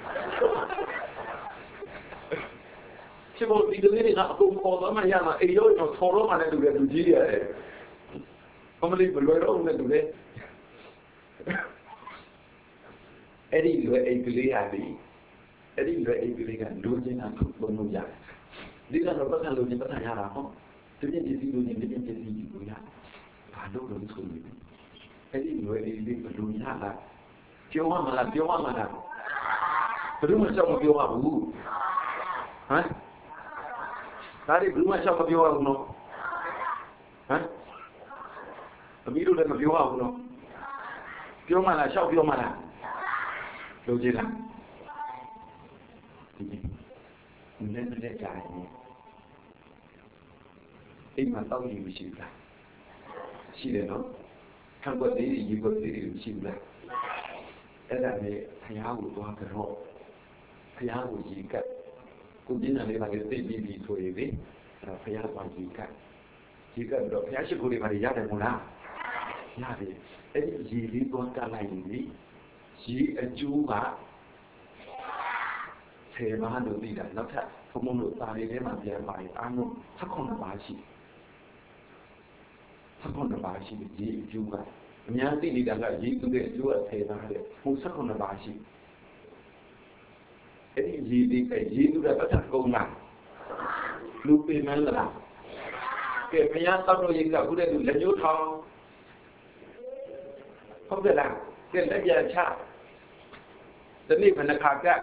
ချစ်ဖို့ဒီလိုလေးကအကုန်ပေါ်တော့မှရမှာအေရောတော့ဆော်တော့မှလည်းလူကြီးတွေအမလီဘယ်လိုတော့နဲ့တူလဲအဲ့ဒီလိုအိတ်ကလေးဟာဒီ Edi due ebiliga lugina tuponuya. Diga no pasan lugin pasan yara ho. Tibin jisi lugin tibin jisi luya. Palo lo sumi. Edi due ebiliga luya la. Piowa mala. Belum macam piowa bu. Hah? Tadi belum macam piowa no. Hah? Biru dah piowa no. Piowa mana? Siapa piowa mana? Lugina. Nên để chạy khi mà tao nhiều chuyện là chỉ để nó không có gì có gì chuyện là cái này thầy áo của tôi cái họ thầy áo của gì cả cũng chính là để mà cái tên bị thôi đấy là thầy áo của gì cả chỉ cần được thầy áo sự của đi mà đi ra đây một nào ra đi cái gì lý quan cả này đi chỉ chú mà thế mà được đi là nó thật không muốn được ta đi thế mà về bài ăn luôn thắc không là bài gì gì chú vậy nhà tí đi đang là gì cũng để chú ở thế mà để không thắc không là bài gì cái gì đi cái gì cũng đã bắt thật công làm lúc bên mình là cái nhà tao nói gì cả cũng để được lấy nhớ thao không thể làm cái lấy giờ cha đến đi phải là khác cả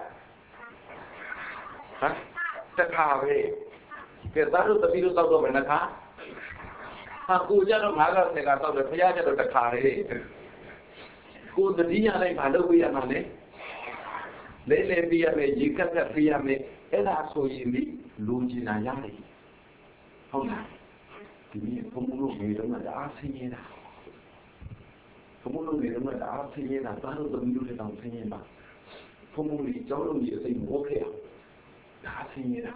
จะข่าวเลยเกิดว่ารู้ตะบีรู้ตัวเป็นนะคะถ้ากูจะต้องหากันในการตัวเป็นพยาจะต้องจะข่าวเลยกูตะดีอะไรมาดูวิญญาณเนี่ยเล่ๆวิญญาณเนี่ยยิ่งกันวิญญาณเนี่ยเอล่าโซยิมิลูจินายาเลยห้องไหนทีนี้ผมรู้มีตรงนั้นอาเซียนะผมรู้มีตรงนั้นอาเซียนะตอนรู้ตะบีรู้ที่ต้องเซียนะผมรู้มีเจ้ารู้มีสิ่งโอเคđã sinh ra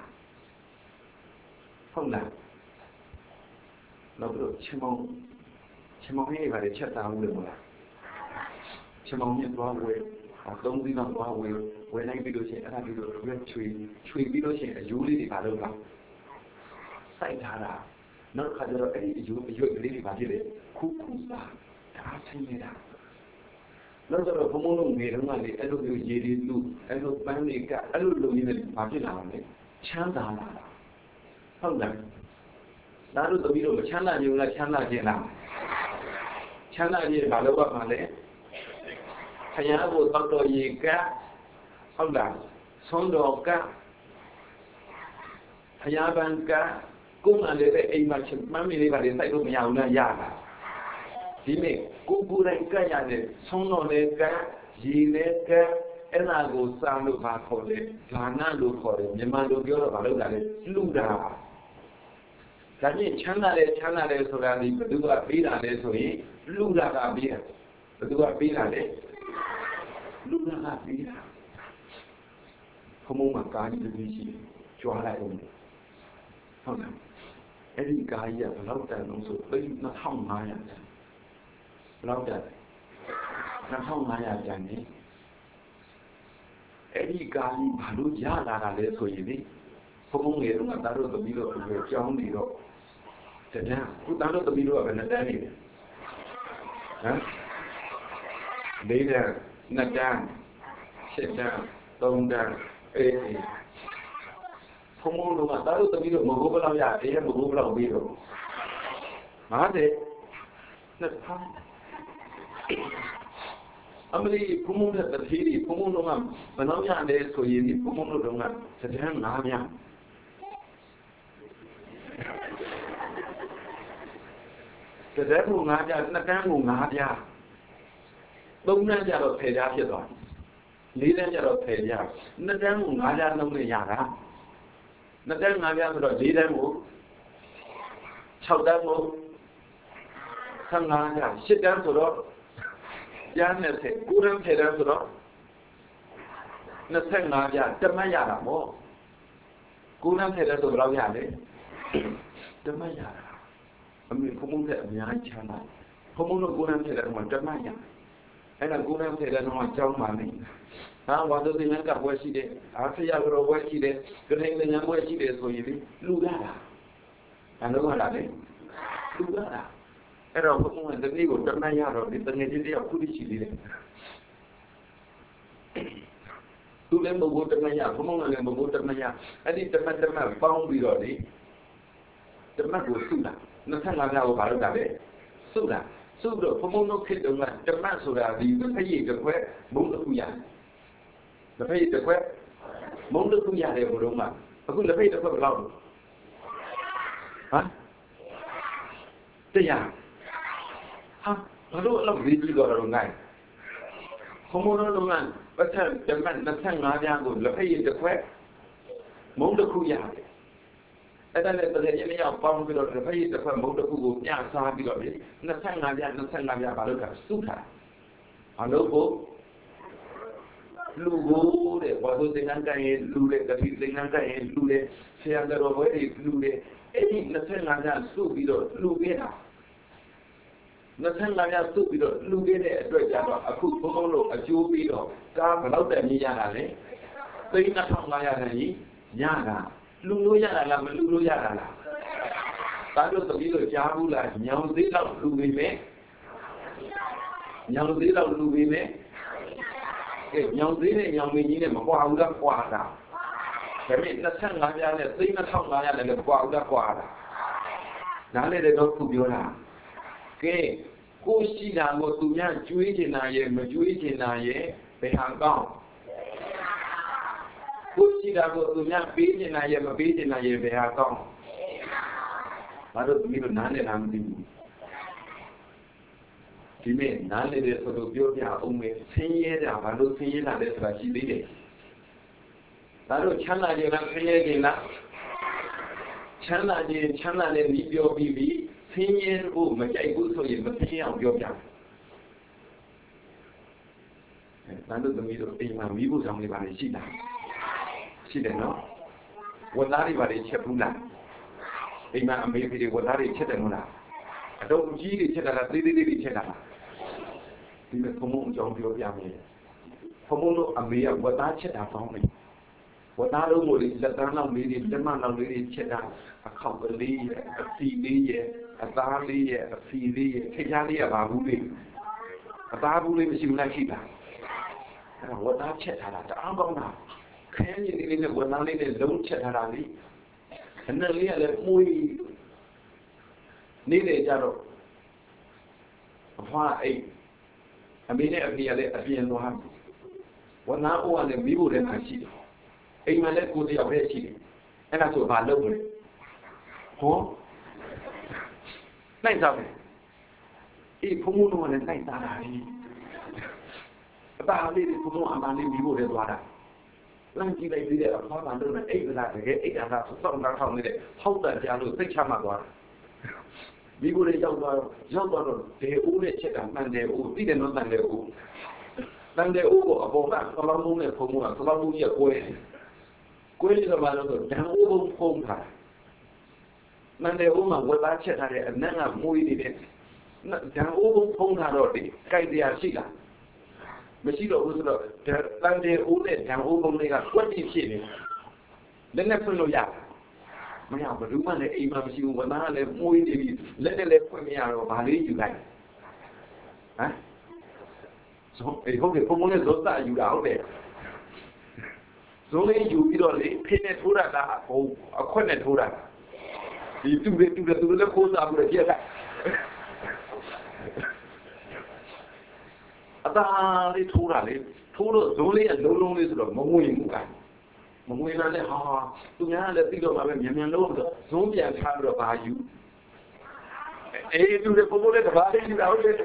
không làm nó được chim mong hay và để chết tao được mà chim mong nhận qua quê hoặc đông đi vào qua quê này video sẽ là video quên chui video sẽ là du lịch bà đâu vào sai ra là nó khai ra cái du lịch bà đi đấy khu ba đã sinh ra nó rồi không muốn người đúng mà đi ăn đồ gì đi lu ăn đồ bán đi cả ăn đồ gì này bao nhiêu nào đấy chán là không được đã được bị rồi chán là nhiều là chán là gì nào chán là gì bảo đâu mà đấy thầy nhá bộ tao đồ gì cả không được son đồ cả thầy nhá ban cả cũng là để ấy mà mình đi vào đến tại đồ nhau là giàဒီနေ့ကိုကိုယ်တိုင်ကပ်ရတယ်ဆုံးတော်နဲ့ကပ်ရည်နဲ့ကပ်အဲ့ဒါကိုစာလို့ပါခေါ်တယ်ဒါနလို့ခေါ်တယ်မြန်မာလိုပြောတော့မလုပ်တာလေလှူတာဒါပြင်ချမ်းသာတယ်ဆိုတာဒီဘယ်သူကပေးတာလဲဆိုရင်လှူတာကပေးတာဘယ်သူကပေးတာလဲလှူတာကပေးတာခမုံးမှာကားကြီးတစ်ရှိကြွားလိုက်အောင်ဟုတ်လားအဲ့ဒီကားကြီးကဘယ်လောက်တန်လို့ဆို2500လောက်တယ်2500ကျန်နေအဲ့ဒီကာလီဘာလို့ရလာတာလဲဆိုရင်လေဘုံငယ်တော့တာတို့တပီးတော့ကြောင်းနေတော့တကယ်ခုတာတို့တပီးတော့ပဲနဲ့တန်းနေတယ်ဟမ်လေးတဲ့နှစ်တန်းရှစ်တန်းသုံးတန်းအေးဘုံတော့တာတို့တပီးတော့မဟုတ်ဘလောက်ရအေးမဟုတ်ဘလောက်ပြီးတော့50နှစ်ထောင်အမလီဘုံမတဲ့တတိဒီဘုံတော့ကဘယ်တော့ရတယ်ဆိုရင်ဒီဘုံတော့ကစတဲ့ငါးများစတဲ့ဘုံငါးပြနှစ်တန်းဘုံငါးပြသုံးတန်းကျတော့ဖယ်ကြားဖြစ်သွားလေးတန်းကျတော့ဖယ်ကြားနှစ်တန်းဘုံငါးပြလုံးနဲ့ရတာနှစ်တန်းငါးပြဆိုတော့လေးတန်းဘုံ6တန်းဘုံ15ပြ7တန်းဆိုတော့ကြားနဲ့ဆက်ကိုရံဖယ်တယ်ဆိုတော့25ပြတမတ်ရတာပေါ့ကိုရံဖယ်တယ်ဆိုဘယ်လောက်ရလဲတမတ်ရတာအမေဘုံဘုံတဲ့အများကြီးချမ်းသာဘုံဘုံတို့ကိုရံဖယ်တယ်မှာတမတ်ရအဲ့ဒါကိုရံဖယ်တယ်တော့ကြောင်းပါနေဟာဝါဒသင်္ကန်းကဘွဲရှိတယ်အားဖျားကြောဘွဲရှိတယ်ကထိန်သင်္ကန်းဘွဲရှိတယ်ဆိုရင်လူရတာအဲ့လိုမှလာတယ်လူရတာအဲ့တော့ဘုံဘုံကတတိကိုတမတ်ရတော့ဒီတငယ်ချင်းတယောက်ခုတိရှိသေးတယ်သူလည်းမဟုတ်ဘူးတမန်ရဘုံဘုံလည်းမဟုတ်ဘူးတမန်ရအဲ့ဒီတမန်ပေါင်းပြီးတော့လေတမန်ကိုစုတာ25ပြားကိုဘာလုပ်တာလဲစုတာစုတော့ဘုံဘုံတို့ဖြစ်တော့တမန်ဆိုတာဒီတစ်ဖက်ရည်တစ်ခွက်မုံတစ်ခုရတယ်တစ်ဖက်ရည်တစ်ခွက်မုံတစ်ခုရတယ်ဘုံတော့အခုလက်ဖက်တစ်ခွက်ဘယ်လောက်လဲဟမ်တရားဟာဘာလို့အဲ့လိုကြီးပြီးတော့တော့နိုင်ဘုံဘုံတို့ကပတ်သက်တမန်25ပြားကိုလက်ဖက်ရည်တစ်ခွက်မုံတစ်ခုရတယ်အဲ့ဒါနဲ့တကယ်ရင်းရောက်ပေါင်းပြီးတော့တစ်ဖက်ရည်တစ်ခွက်မုံတစ်ခုကိုပြစားပြီးတော့လေ25ပြားဘာလို့ကစုထားဘာလို့ကိုလူကိုတဲ့ဘာလို့သင်္ကန်းတိုင်းလူတဲ့တတိသင်္ကန်းတိုင်းလူတဲ့ဆရာတော်ဘွဲတွေလူတဲ့အဲ့ဒီ25ပြားစုပြီးတော့လူခဲ့တာ25ပြားစုပြီးတော့လူခဲ့တဲ့အတွက်ကြတော့အခုဘုံဘုံတို့အကျိုးပြီးတော့ကားဘယ်တော့တည်းမြင်ရတာလဲ3500တန်းကြီးညတာလူလို့ရတာလားမလူလို့ရတာလားဒါတို့တပည့်တို့ကြားဘူးလားညောင်သေးတော့လူပြီမယ်ညောင်သေးတော့လူပြီမယ်ကဲညောင်သေးနဲ့ညောင်မင်းကြီးနဲ့မကွာဘူးလားကွာတာဒါပေမဲ့25ပြားနဲ့3500နဲ့လည်းကွာဘူးလားကွာတာနားလေတော့ခုပြောတာကဲကိုရှိတာကိုသူများကျွေးချင်တာရဲ့မကျွေးချင်တာရဲ့ဘယ်ဟာကောင်းကိုရှိတာကိုသူများပေးချင်တာရဲ့မပေးချင်တာရဲ့ဘယ်ဟာကောင်းဘာလို့ဒီလိုနားလည်တာမသိဘူးဒီမဲ့နားလည်တဲ့ဆိုတော့ပြောပြအောင်မယ်ဆင်းရဲတာဘာလို့ဆင်းရဲတာလဲဆိုတာရှိသေးတယ်ဒါတို့ချမ်းသာခြင်းလားဆင်းရဲခြင်းလားချမ်းသာခြင်းချမ်းသာတဲ့ဤပြောပြီးပြီဆင်းရဲဖို့မကြိုက်ဘူးဆိုရင်မဆင်းအောင်ပြောပြဒါတို့သမီးတို့အိမ်မှာမိဖို့ဆောင်နေပါလေရှိလားရှိတယ်နော်ဝတ်သားတွေပါလေချက်ဘူးလားအိမ်မှာအမေဖေတွေဝတ်သားတွေချက်တယ်မဟုတ်လားအတော့ကြီးတွေချက်တာလားသေးသေးလေးတွေချက်တာလားဒီမဲ့ဘုံဘုံအကြောင်းပြောပြမယ်ဘုံဘုံတို့အမေကဝတ်သားချက်တာပေါင်းတယ်ဝတ်သားလုံးကိုလက်သားလောက်လေးတွေလက်မလောက်လေးတွေချက်တာအခောက်ကလေးရဲ့အစီလေးရဲ့အသားလေးရဲ့အစီလေးရဲ့ထိတ်သားလေးကဘာဘူးလေးအသားဘူးလေးမရှိဘူးလားရှိလားအဲ့ဒါဝတ်သားချက်ထားတာတအားကောင်းတာခင်းရည်လေးနဲ့ဝတ်သားလေးနဲ့လုံးချက်ထားတာလေခဏလေးကလည်းမှုေးနေလေကြတော့အဖွားအိတ်အမေနဲ့အဖေကလည်းအပြင်သွားဝတ်သားအိုးကလည်းမိဖို့လည်းမရှိတယ်အိမ်မှာလည်းကိုယ်တယောက်ပဲရှိတယ်အဲ့ဒါဆိုဘာလုပ်မလဲဟောနိုင်စားမယ်အေးဖုံးဖုံးတော့လည်းနိုင်စားတာလေအပါလေးကိုဘုံအမှန်လေးမိဖို့လည်းသွားတာလမ်းကြည့်လိုက်ပြီးတဲ့အဖွားကလည်းအိတ်ကလာတကယ်အိတ်အားကစောင့်တောင်းထောင်းနေတဲ့ဟောက်တန်ကြားလို့စိတ်ချမှသွားမိဖို့လည်းရောက်တော့ဒေဦးနဲ့ချက်တာမှန်တယ်ဦးသိတယ်နော်မှန်တယ်ဦးမှန်တယ်ဦးကိုအပေါ်ကသလောင်းလုံးနဲ့ဖုံးကသလောင်းလုံးကြီးကွဲကွဲနေတော့မှတော့ဓာတ်ဦးဘုံဖုံးတာမှန်တယ်ဦးမှာဝက်သားချက်ထားတဲ့အနက်ကမွေးနေတဲ့ဓာတ်ဦးဘုံဖုံးတာတော့ဒီကြိုက်တရားရှိလားမရှိတော့ဘူးဆိုတော့တန်တယ်ဦးနဲ့ဓာတ်ဦးဘုံတွေကကွက်တိဖြစ်နေလက်နဲ့ဖွင့်လို့ရမရဘူးဘူးမှလည်းအိမ်မှာမရှိဘူးဝက်သားကလည်းမွေးနေပြီလက်နဲ့လည်းဖွင့်မရတော့ဘာလေးယူလိုက်ဟမ်ဆိုဟုတ်တယ်ဘုံနဲ့ဇောတာယူတာဟုတ်တယ်ဇုံးလေးယူပြီးတော့လေဖိနဲ့ထိုးတာကဟိုအခွက်နဲ့ထိုးတာဒီတူလည်းခိုးစားပြီးတော့ပြက်လိုက်အသာလေးထိုးတာလေထိုးလို့ဇုံးလေးကလုံးလေးဆိုတော့မငွေဘူးကမငွေလာတဲ့ဟာသူများလည်းသိတော့မှပဲမြန်လုံးဆိုဇုံးပြန်ထားပြီးတော့ဘာယူအေးတူလည်းဘုံလည်းတပါးလေးယူတာဟုတ်တယ်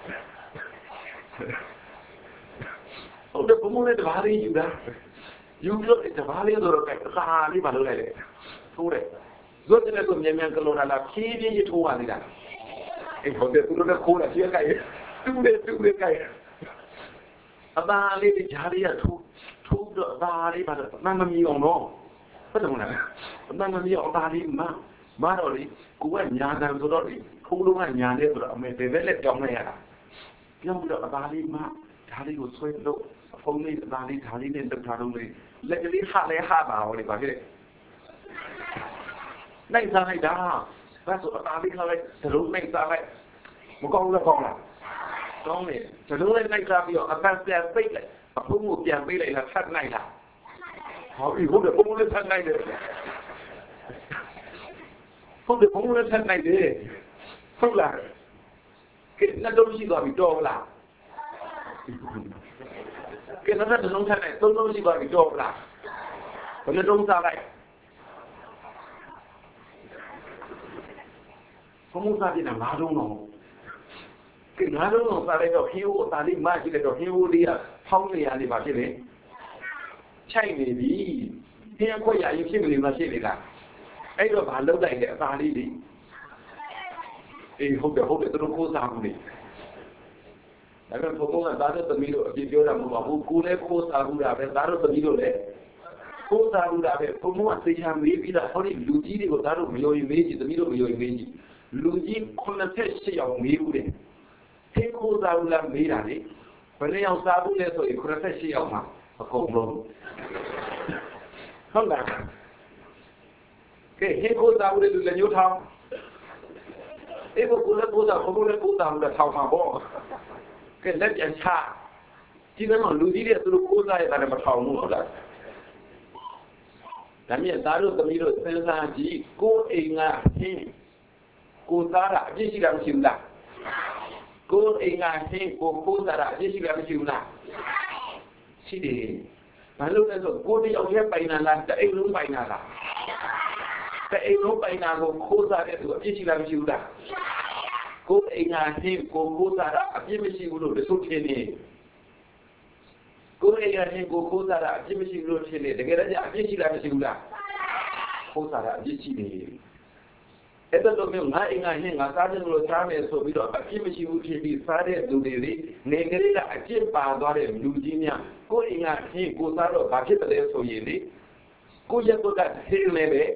ဟုတ်တယ်ဘုံလည်းတပါးလေးယူတာယူလို့တပါးလေးဆိုတော့ခါလေးမလုပ်လိုက်လေထိုးတယ်ဇွတ်တဲ့ကိုမြန်ကလောလာဖြည်းဖြည်းထိုးရသေးတာအေးဟုတ်တယ်သူတို့ကခိုးတာဖြည်းကြိုက်တူတယ်ကြိုက်အသာလေးဂျားလေးကထိုးတော့အသာလေးပါတော့မမမီအောင်တော့ဟုတ်တယ်မလားအသာမမီအောင်အသာလေးမတော့လေကိုကညာတယ်ဆိုတော့လေခိုးလုံးကညာတယ်ဆိုတော့အမေဘယ်ဘက်လက်ပြောင်းလိုက်ရတာပြောင်းပြီးတော့အသာလေးဓာတ်လေးကိုဆွဲလို့ဖုံးလေးအသာလေးဓာတ်လေးနဲ့တုပ်ထားတော့လေလက်ကလေးဟာလဲဟာပါဟောလေဘာဖြစ်လဲနိုင်စားလိုက်တာဘာဆိုအသာလေးခါလိုက်ဒလုံးနိုင်စားလိုက်မကောင်းလားကောင်းလားကောင်းတယ်ဒလုံးနဲ့နိုင်စားပြီးတော့အပန်းပြန်ပိတ်လိုက်အဖုံးကိုပြန်ပိတ်လိုက်လားဖတ်နိုင်လား好，以后的公的太奶的，后的公的太奶的，后来，给那东西搞比多啦，给那东太奶，东西搞比多啦，我那东啥来？公啥的那哪种咯？给哪种咯？啥来着？黑乌，哪里买起来着？黑乌的呀，好的呀，你把起来。ใช่เลยดิเฮียก็อยากอยู่ที่มันมาสิเลยล่ะไอ้တော့ဘာလုပ်လိုက်လဲအသားလေးดิအေးဟုတ်တယ်သူတို့ကိုးစားဘူးလေဒါပေမဲ့ဘုံကသားတို့သမီးတို့အပြစ်ပြောတာမဟုတ်ပါဘူးကိုယ်လည်းကိုးစားဘူးတာပဲသားတို့သမီးတို့လည်းကိုးစားဘူးတာပဲဘုံကသေချာမေးပြီးတာဟောဒီလူကြီးတွေကိုသားတို့မယုံရင်မေးကြည့်သမီးတို့မယုံရင်မေးကြည့်လူကြီး98ယောက်မေးဘူးတဲ့ဟင်းကိုးစားဘူးလားမေးတာလေဘယ်နှယောက်စားဘူးလဲဆိုရင်98ယောက်မှာအကုန်လုံးဟုတ်လားကဲဟင်းကိုစားဘူးလေလူလည်းညှိုးထောင်းအေးဘုကူလည်းကိုစားဘုကူလည်းကိုစားဘူးလေထောင်းမှာပေါ့ကဲလက်ပြန်ချဒီကတော့လူကြီးတွေသူတို့ကိုစားရတာလည်းမထောင်းဘူးဟုတ်လားဒါမြင်သားတို့သမီးတို့စဉ်းစားကြည့်ကိုအိမ်ကဟင်းကိုစားတာအပြစ်ရှိတာမရှိဘူးလားကိုအိမ်ကဟင်းကိုစားတာအပြစ်ရှိတာမရှိဘူးလားရှိတယ်ဘာလို့လဲဆိုကိုတယောက်ရဲ့ပိုင်နာလားတအိမ်လုံးပိုင်နာလားတအိမ်လုံးပိုင်နာကိုခိုးစားတဲ့သူအပြစ်ရှိလားမရှိဘူးလားကိုအိမ်ကဟင်းကိုစားတာအပြစ်မရှိဘူးလို့တချို့ထင်နေကိုအိမ်ကဟင်းကိုစားတာအပြစ်မရှိဘူးလို့ထင်နေတကယ်တော့အပြစ်ရှိလားမရှိဘူးလားခိုးစားတာအပြစ်ရှိနေအဲ့တော့မျိုးငါအိမ်ကဟင်းငါစားတယ်လို့စားမယ်ဆိုပြီးတော့အပြစ်မရှိဘူးဖြစ်ပြီးစားတဲ့သူတွေနေကလေးကအပြစ်ပါသွားတဲ့လူကြီးများကိုအိမ်ကဟင်းကိုစားတော့ဘာဖြစ်တယ်လဲဆိုရင်လေကိုရက်ကွက်ကဟင်းနေပဲ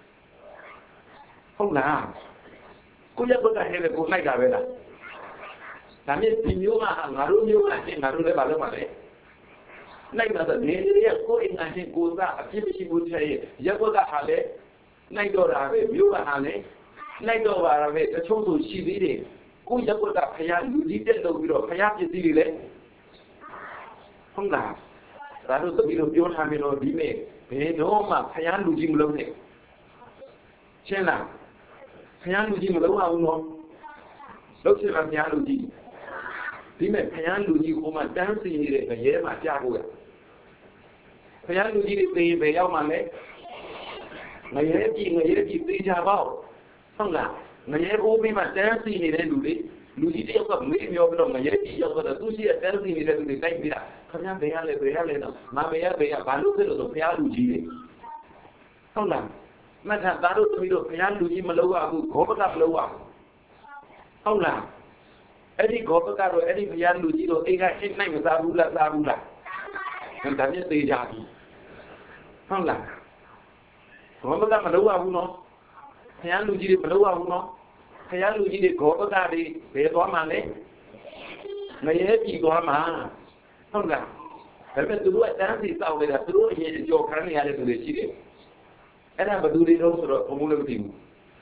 ဟုတ်လားကိုရက်ကွက်ကဟင်းလေကိုလိုက်တာပဲလားဒါမြင်ဒီမျိုးကငါတို့မျိုးကဟင်းငါတို့လည်းဘာလို့မလဲလိုက်တာနေကလေးကကိုအိမ်ကဟင်းကိုစားအပြစ်မရှိဘူးတဲ့ရက်ကွက်ကဟာလေလိုက်တော့တာပဲမျိုးကဟာလေလိုက်တော့ပါတော့ပဲတချို့ဆိုရှိသေးတယ်ကိုရက်ကွက်ကဖယားလူကြီးတက်လို့ပြီးတော့ဖယားပစ္စည်းတွေလည်းဟုတ်လားဒါတို့တပီးတို့ပြောထားပြီးတော့ဒီနေ့ဘယ်တော့မှဖယားလူကြီးမလုပ်နဲ့ရှင်းလားဖယားလူကြီးမလုပ်အောင်နော်လုပ်ချင်တာဖယားလူကြီးဒီမဲ့ဖယားလူကြီးကိုမှတန်းစီနေတဲ့ငရဲမှာကြားဖို့ရဖယားလူကြီးတွေသိရင်ဘယ်ရောက်မှလဲငရဲကြီးသိကြပါဦးဟုတ်လားငရဲဘိုးပြီးမှတန်းစီနေတဲ့လူကြီးတယောက်ကမေးမျောပြီးတော့ငရဲကြီးရောက်တော့သူရှိတဲ့တန်းစီနေတဲ့လူတွေတိုက်ပြီးတာခင်ဗျားဘယ်ရလဲတော့မဘယ်ရဘာလို့ဖြစ်လို့ဆိုဘုရားလူကြီးတွေဟုတ်လားမှတ်ထားသားတို့သမီးတို့ဘုရားလူကြီးမလုပ်ရဘူးဂောပကမလုပ်ရဘူးဟုတ်လားအဲ့ဒီဂောပကတော့အဲ့ဒီဘုရားလူကြီးတို့အိမ်ကရှင်းနိုင်မစားဘူးလားစားဘူးလားဒါနဲ့သေးကြပြီဟုတ်လားဂောပကမလုပ်ရဘူးနော်ဘုရားလူကြီးတွေမလုပ်ရဘူးနော်ဘုရားလူကြီးတွေဂောပကတွေဘယ်သွားမှလဲငရဲပြည်သွားမှဟုတ်လားဒါပေမဲ့သူတို့ကတန်းစီတောက်နေတာသူတို့အရင်အကျော်ခံနေရတဲ့သူတွေရှိတယ်အဲ့ဒါဘယ်သူတွေတော့ဆိုတော့ဘုံလည်းမသိဘူး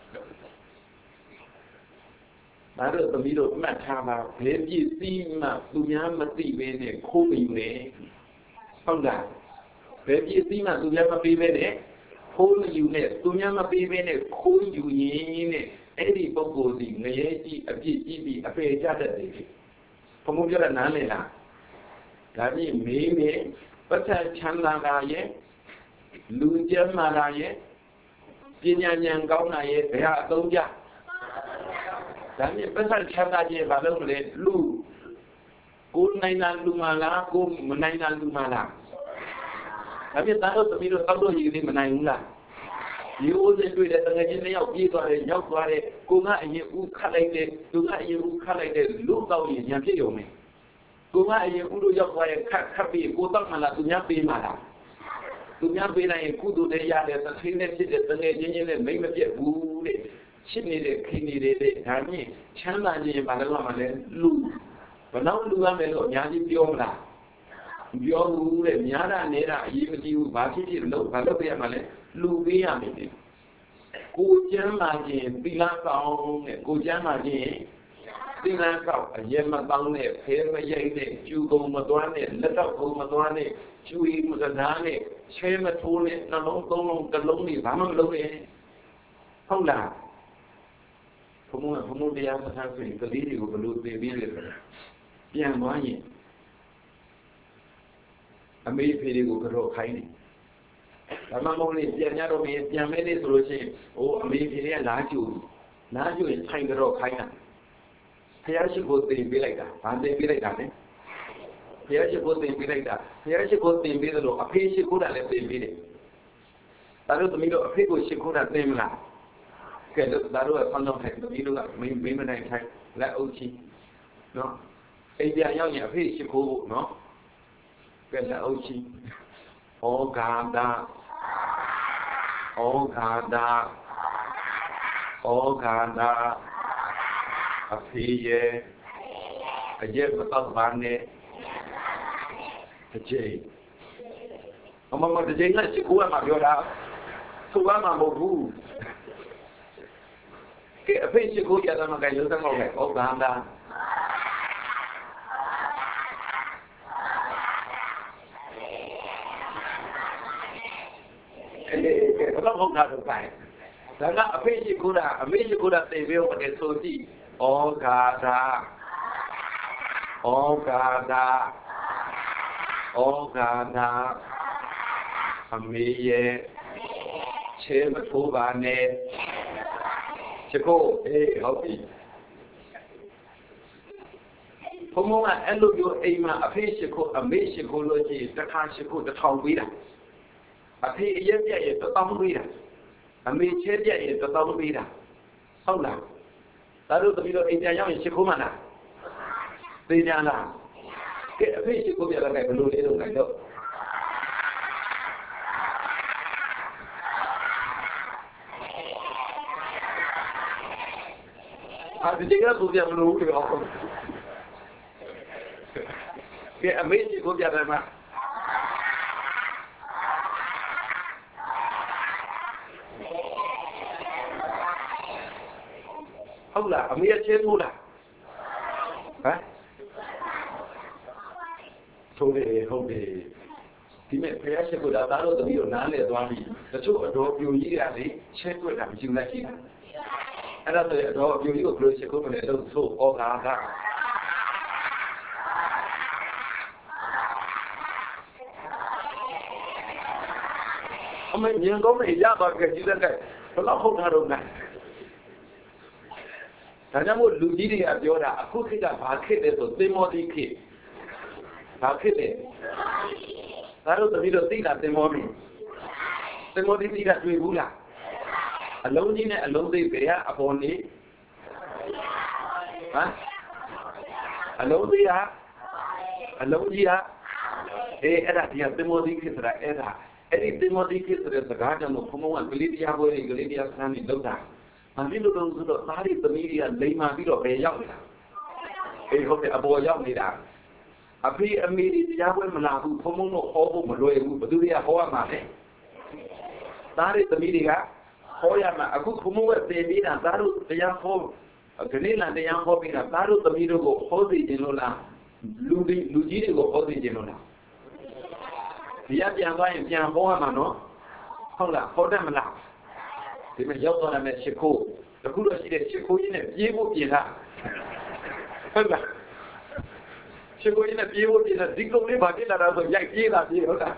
ဒါတော့သမီးတို့အမှတ်ထားပါဘယ်ပြည့်စည်မှသူများမသိဘဲနဲ့ခိုးပြီးနေဟုတ်လားဘယ်ပြည့်စည်မှသူများမပေးဘဲနဲ့ခိုးယူနဲ့သူများမပေးဘဲနဲ့ခိုးယူရင်းနဲ့အဲ့ဒီပုဂ္ဂိုလ်စီငရဲကြီးအပြစ်ကြီးပြီးအပေကြတတ်တယ်ဘုံပြောတာနားလည်လားဒါပြီးမေးမေးပတ်သက်ချမ်းသာတာရဲ့လူကျမ်းမာတာရဲ့ပညာဉာဏ်ကောင်းတာရဲ့ဘယ်ဟာအသုံးကျဒါပြီးပတ်သက်ချမ်းသာခြင်းဘာလို့လဲလူကိုနိုင်တာလူမလားကိုမနိုင်တာလူမလားဒါပြီးသားတို့သမီးတို့တောက်တော့ရည်လေးမနိုင်ဘူးလားဒီဦးစင်တွေ့တဲ့တငယ်ချင်းတစ်ယောက်ပြေးသွားတယ်ရောက်သွားတယ်ကိုကအရင်ဦးခတ်လိုက်တယ်သူကအရင်ဦးခတ်လိုက်တယ်လူတော့ရင်ညံဖြစ်ရုံနဲ့ကိုကအရင်ဦးတို့ရောက်သွားရင်ခတ်ပြီးကိုတော့မှလာသူများပေးမှလားသူများပေးလိုက်ရင်ကုသိုလ်တွေရတယ်သတိနဲ့ဖြစ်တဲ့တငယ်ချင်းချင်းနဲ့မိမပြတ်ဘူးတဲ့ရှင်းနေတဲ့ခိနေတဲ့ဒါမြင့်ချမ်းသာခြင်းဘာလို့မှလဲလူဘလောက်လူရမယ်လို့အများကြီးပြောမလားပြောဘူးတဲ့များတာနေတာအရေးမကြီးဘူးဘာဖြစ်လို့ဘာလို့ပြရမှာလဲလူပေးရမယ်ကိုကျမ်းမာခြင်းသီလကောင်းတဲ့ကိုကျမ်းမာခြင်း Tin là cậu ở nhà mà băng này thế mà dây này chú cùng mà toán này lớp đầu cùng mà toán này chú ý mà gần đá này xe mà thu này nó lông công lông cần lông gì phá nó lông này không là không muốn đi ăn sang sủi cái gì của cái lúa bê bê rồi đi ăn nói gì anh mấy phe đi của cái rổ khai này làm mà mong này đi nhà rồi mấy nhà mấy này rồi chứ ô mấy phe đi lá chú thành cái rổ khai này thế chứ có tiền bị lại cả phản tiền bị lại cả đấy thế chứ có tiền bị lại cả thế chứ có tiền bị rồi à phê chứ có đã lên tiền bị đấy ta đâu tụi mình đâu phê của chứ có đã tiền là cái đó ta đâu con non thành tụi mình đâu mình bên này thành là ưu chi nó bây giờ nhau nhà phê chứ có nó cái là ưu chi Ogada Afiye Aje Patak Bane Aje Ông mà Aje là chỉ cua mà vô đó Thu mà một vụ Cái Afiye chỉ cua giờ mà cái lứa tăng ngồi Ogada Cái đó không nào được phải đó là Afiye chỉ cua đã tìm hiểu một cái số gì Ogada Amiye Chematubane Cheko Hopi Không muốn anh lúc vô mà Afiye Cheko Amiye Cheko lo gì ta khá Cheko ta thong quý à Afiye yếm vậy ta tông quý à Amiye chết vậy ta tông quý à không nào Lalu tapi kalau India yang cukup mana? Tidak lah. Tapi cukup ya kan perlu itu kan itu. Ada juga tu yang perlu itu. Tapi cukup ya kan. Không là ở Mỹ chết thu là hả? Thôi không thì mẹ phải sẽ có đã đâu tụi mình nói là toàn bị cái chỗ ở đó biểu gì là đấy chết tôi làm chịu lại gì anh ta tới đó biểu gì của tôi sẽ có một cái đâu số có cả ông ấy nhớ có này ra toàn cái gì đó cái nó không thay đổi này 다냐 뭐 루지리야ပြောတာ အခုခေတ်ကဘာခေတ်လဲဆိုသင်္ဘောတိခေတ်ဘာခေတ်လဲဒါတို့တပည့်တို့သိတာသင်္ဘောတိသိတာတွေ့ဘူးလားအလုံးကြီးနဲ့အလုံးသိပဲကအပေါ်နေဟမ်အလုံးသိတာအလုံးကြီးဟာအဲ့ဒါဒီသင်္ဘောတိခေတ်ဆိုတာအဲ့ဒီသင်္ဘောတိခေတ်ဆိုတဲ့စကားကြောင့်ဘုံဘုံကကလေးတရားပွဲတွေကလေးတရားစခန်းတွေလောက်တာမဖြစ်လို့ဆိုတော့သားတွေသမီးတွေကလိမ်မာပြီးတော့ပဲရောက်နေတာအေးဟုတ်တယ်အပေါ်ရောက်နေတာအဖေအမေတွေတရားပွဲမလာဘူးဘုံဘုံတော့ဟောဖို့မလွယ်ဘူးဘယ်သူတွေကဟောရမှာလဲသားတွေသမီးတွေကဟောရမှာအခုဘုံဘုံကသင်ပြီးတာသားတို့တရားဟောဒီနေ့လာတရားဟောပြီးတာသားတို့သမီးတို့ကိုဟောသိခြင်းလို့လားလူကြီးတွေကိုဟောသိခြင်းလို့လားဒီကပြန်သွားရင်ပြန်ဟောရမှာနော်ဟုတ်လားဟောတတ်မလားဒီမှာရောက်သွားတဲ့ရှစ်ခိုးတခုတော့ရှိတဲ့ရှစ်ခိုးကြီးနဲ့ပြေးဖို့ပြင်တာဟုတ်လားရှစ်ခိုးကြီးနဲ့ပြေးဖို့ပြင်တာဒီကုန်းလေးဘာဖြစ်လာတာဆိုရိုက်ပြေးတာပြေးဟုတ်လား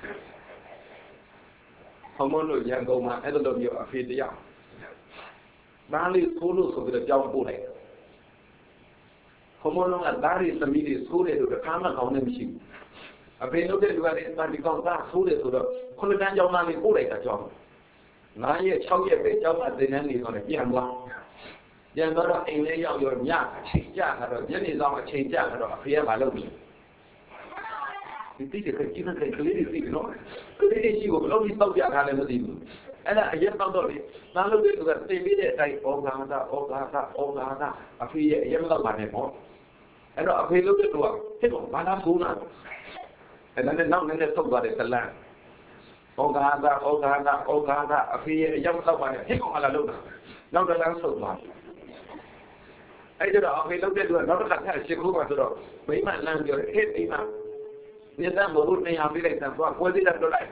ဟောမလို့ရန်ကုန်မှာအဲ့လိုမျိုးအဖေတရားဒါလေးသိုးလို့ဆိုပြီးတော့ကြောင်းပို့လိုက်ဟောမလို့ကဒါရီသမီးတွေသိုးတယ်လို့အခါမှကောင်းနေမရှိဘူးအဖေလုပ်တဲ့လူကလည်းတာဒီကောင်သားသိုးတယ်ဆိုတော့ခုနှစ်တန်းကြောင်းသားလေးပို့လိုက်တာကြောင်း9ရက်6ရက်ပဲကြောက်မှသင်တန်းနေတော့လည်းပြန်သွားတော့အိမ်လေးရောက်ရောညအချိန်ကြတော့ညနေဆောင်အချိန်ကြတော့အဖေကမလုပ်ဘူးဒီတိကျကြီးနဲ့ကလေးတွေသိနော်ကလေးတွေရှိကိုဘယ်လိုကြီးတောက်ကြထားလဲမသိဘူးအဲ့ဒါအရင်တောက်တော့လေနားလို့တဲ့သူကသိပြီးတဲ့အတိုင်းဩဃာတာအဖေရဲ့အရင်တော့ပါနေပေါ့အဲ့တော့အဖေလုပ်တဲ့သူကဟဲ့တော့ဘာသာကူနာအဲ့ဒါနဲ့နောက်နဲ့ဆုတ်သွားတဲ့တလန့်ဩဃာတာအဖေရဲ့အရောက်တော့ပါနဲ့ဟိတ်ကောင်လာလို့နောက်တန်းဆုတ်သွားအဲ့ကြတော့အဖေလုပ်တဲ့သူကနောက်တစ်ခါထပ်ရှင်းဖို့ပါဆိုတော့မိမလမ်းပြောတယ်ဟဲ့မိမမြေသားမဟုတ်နေရပြလိုက်တာသွားကိုယ်သေးတာတော့လိုက်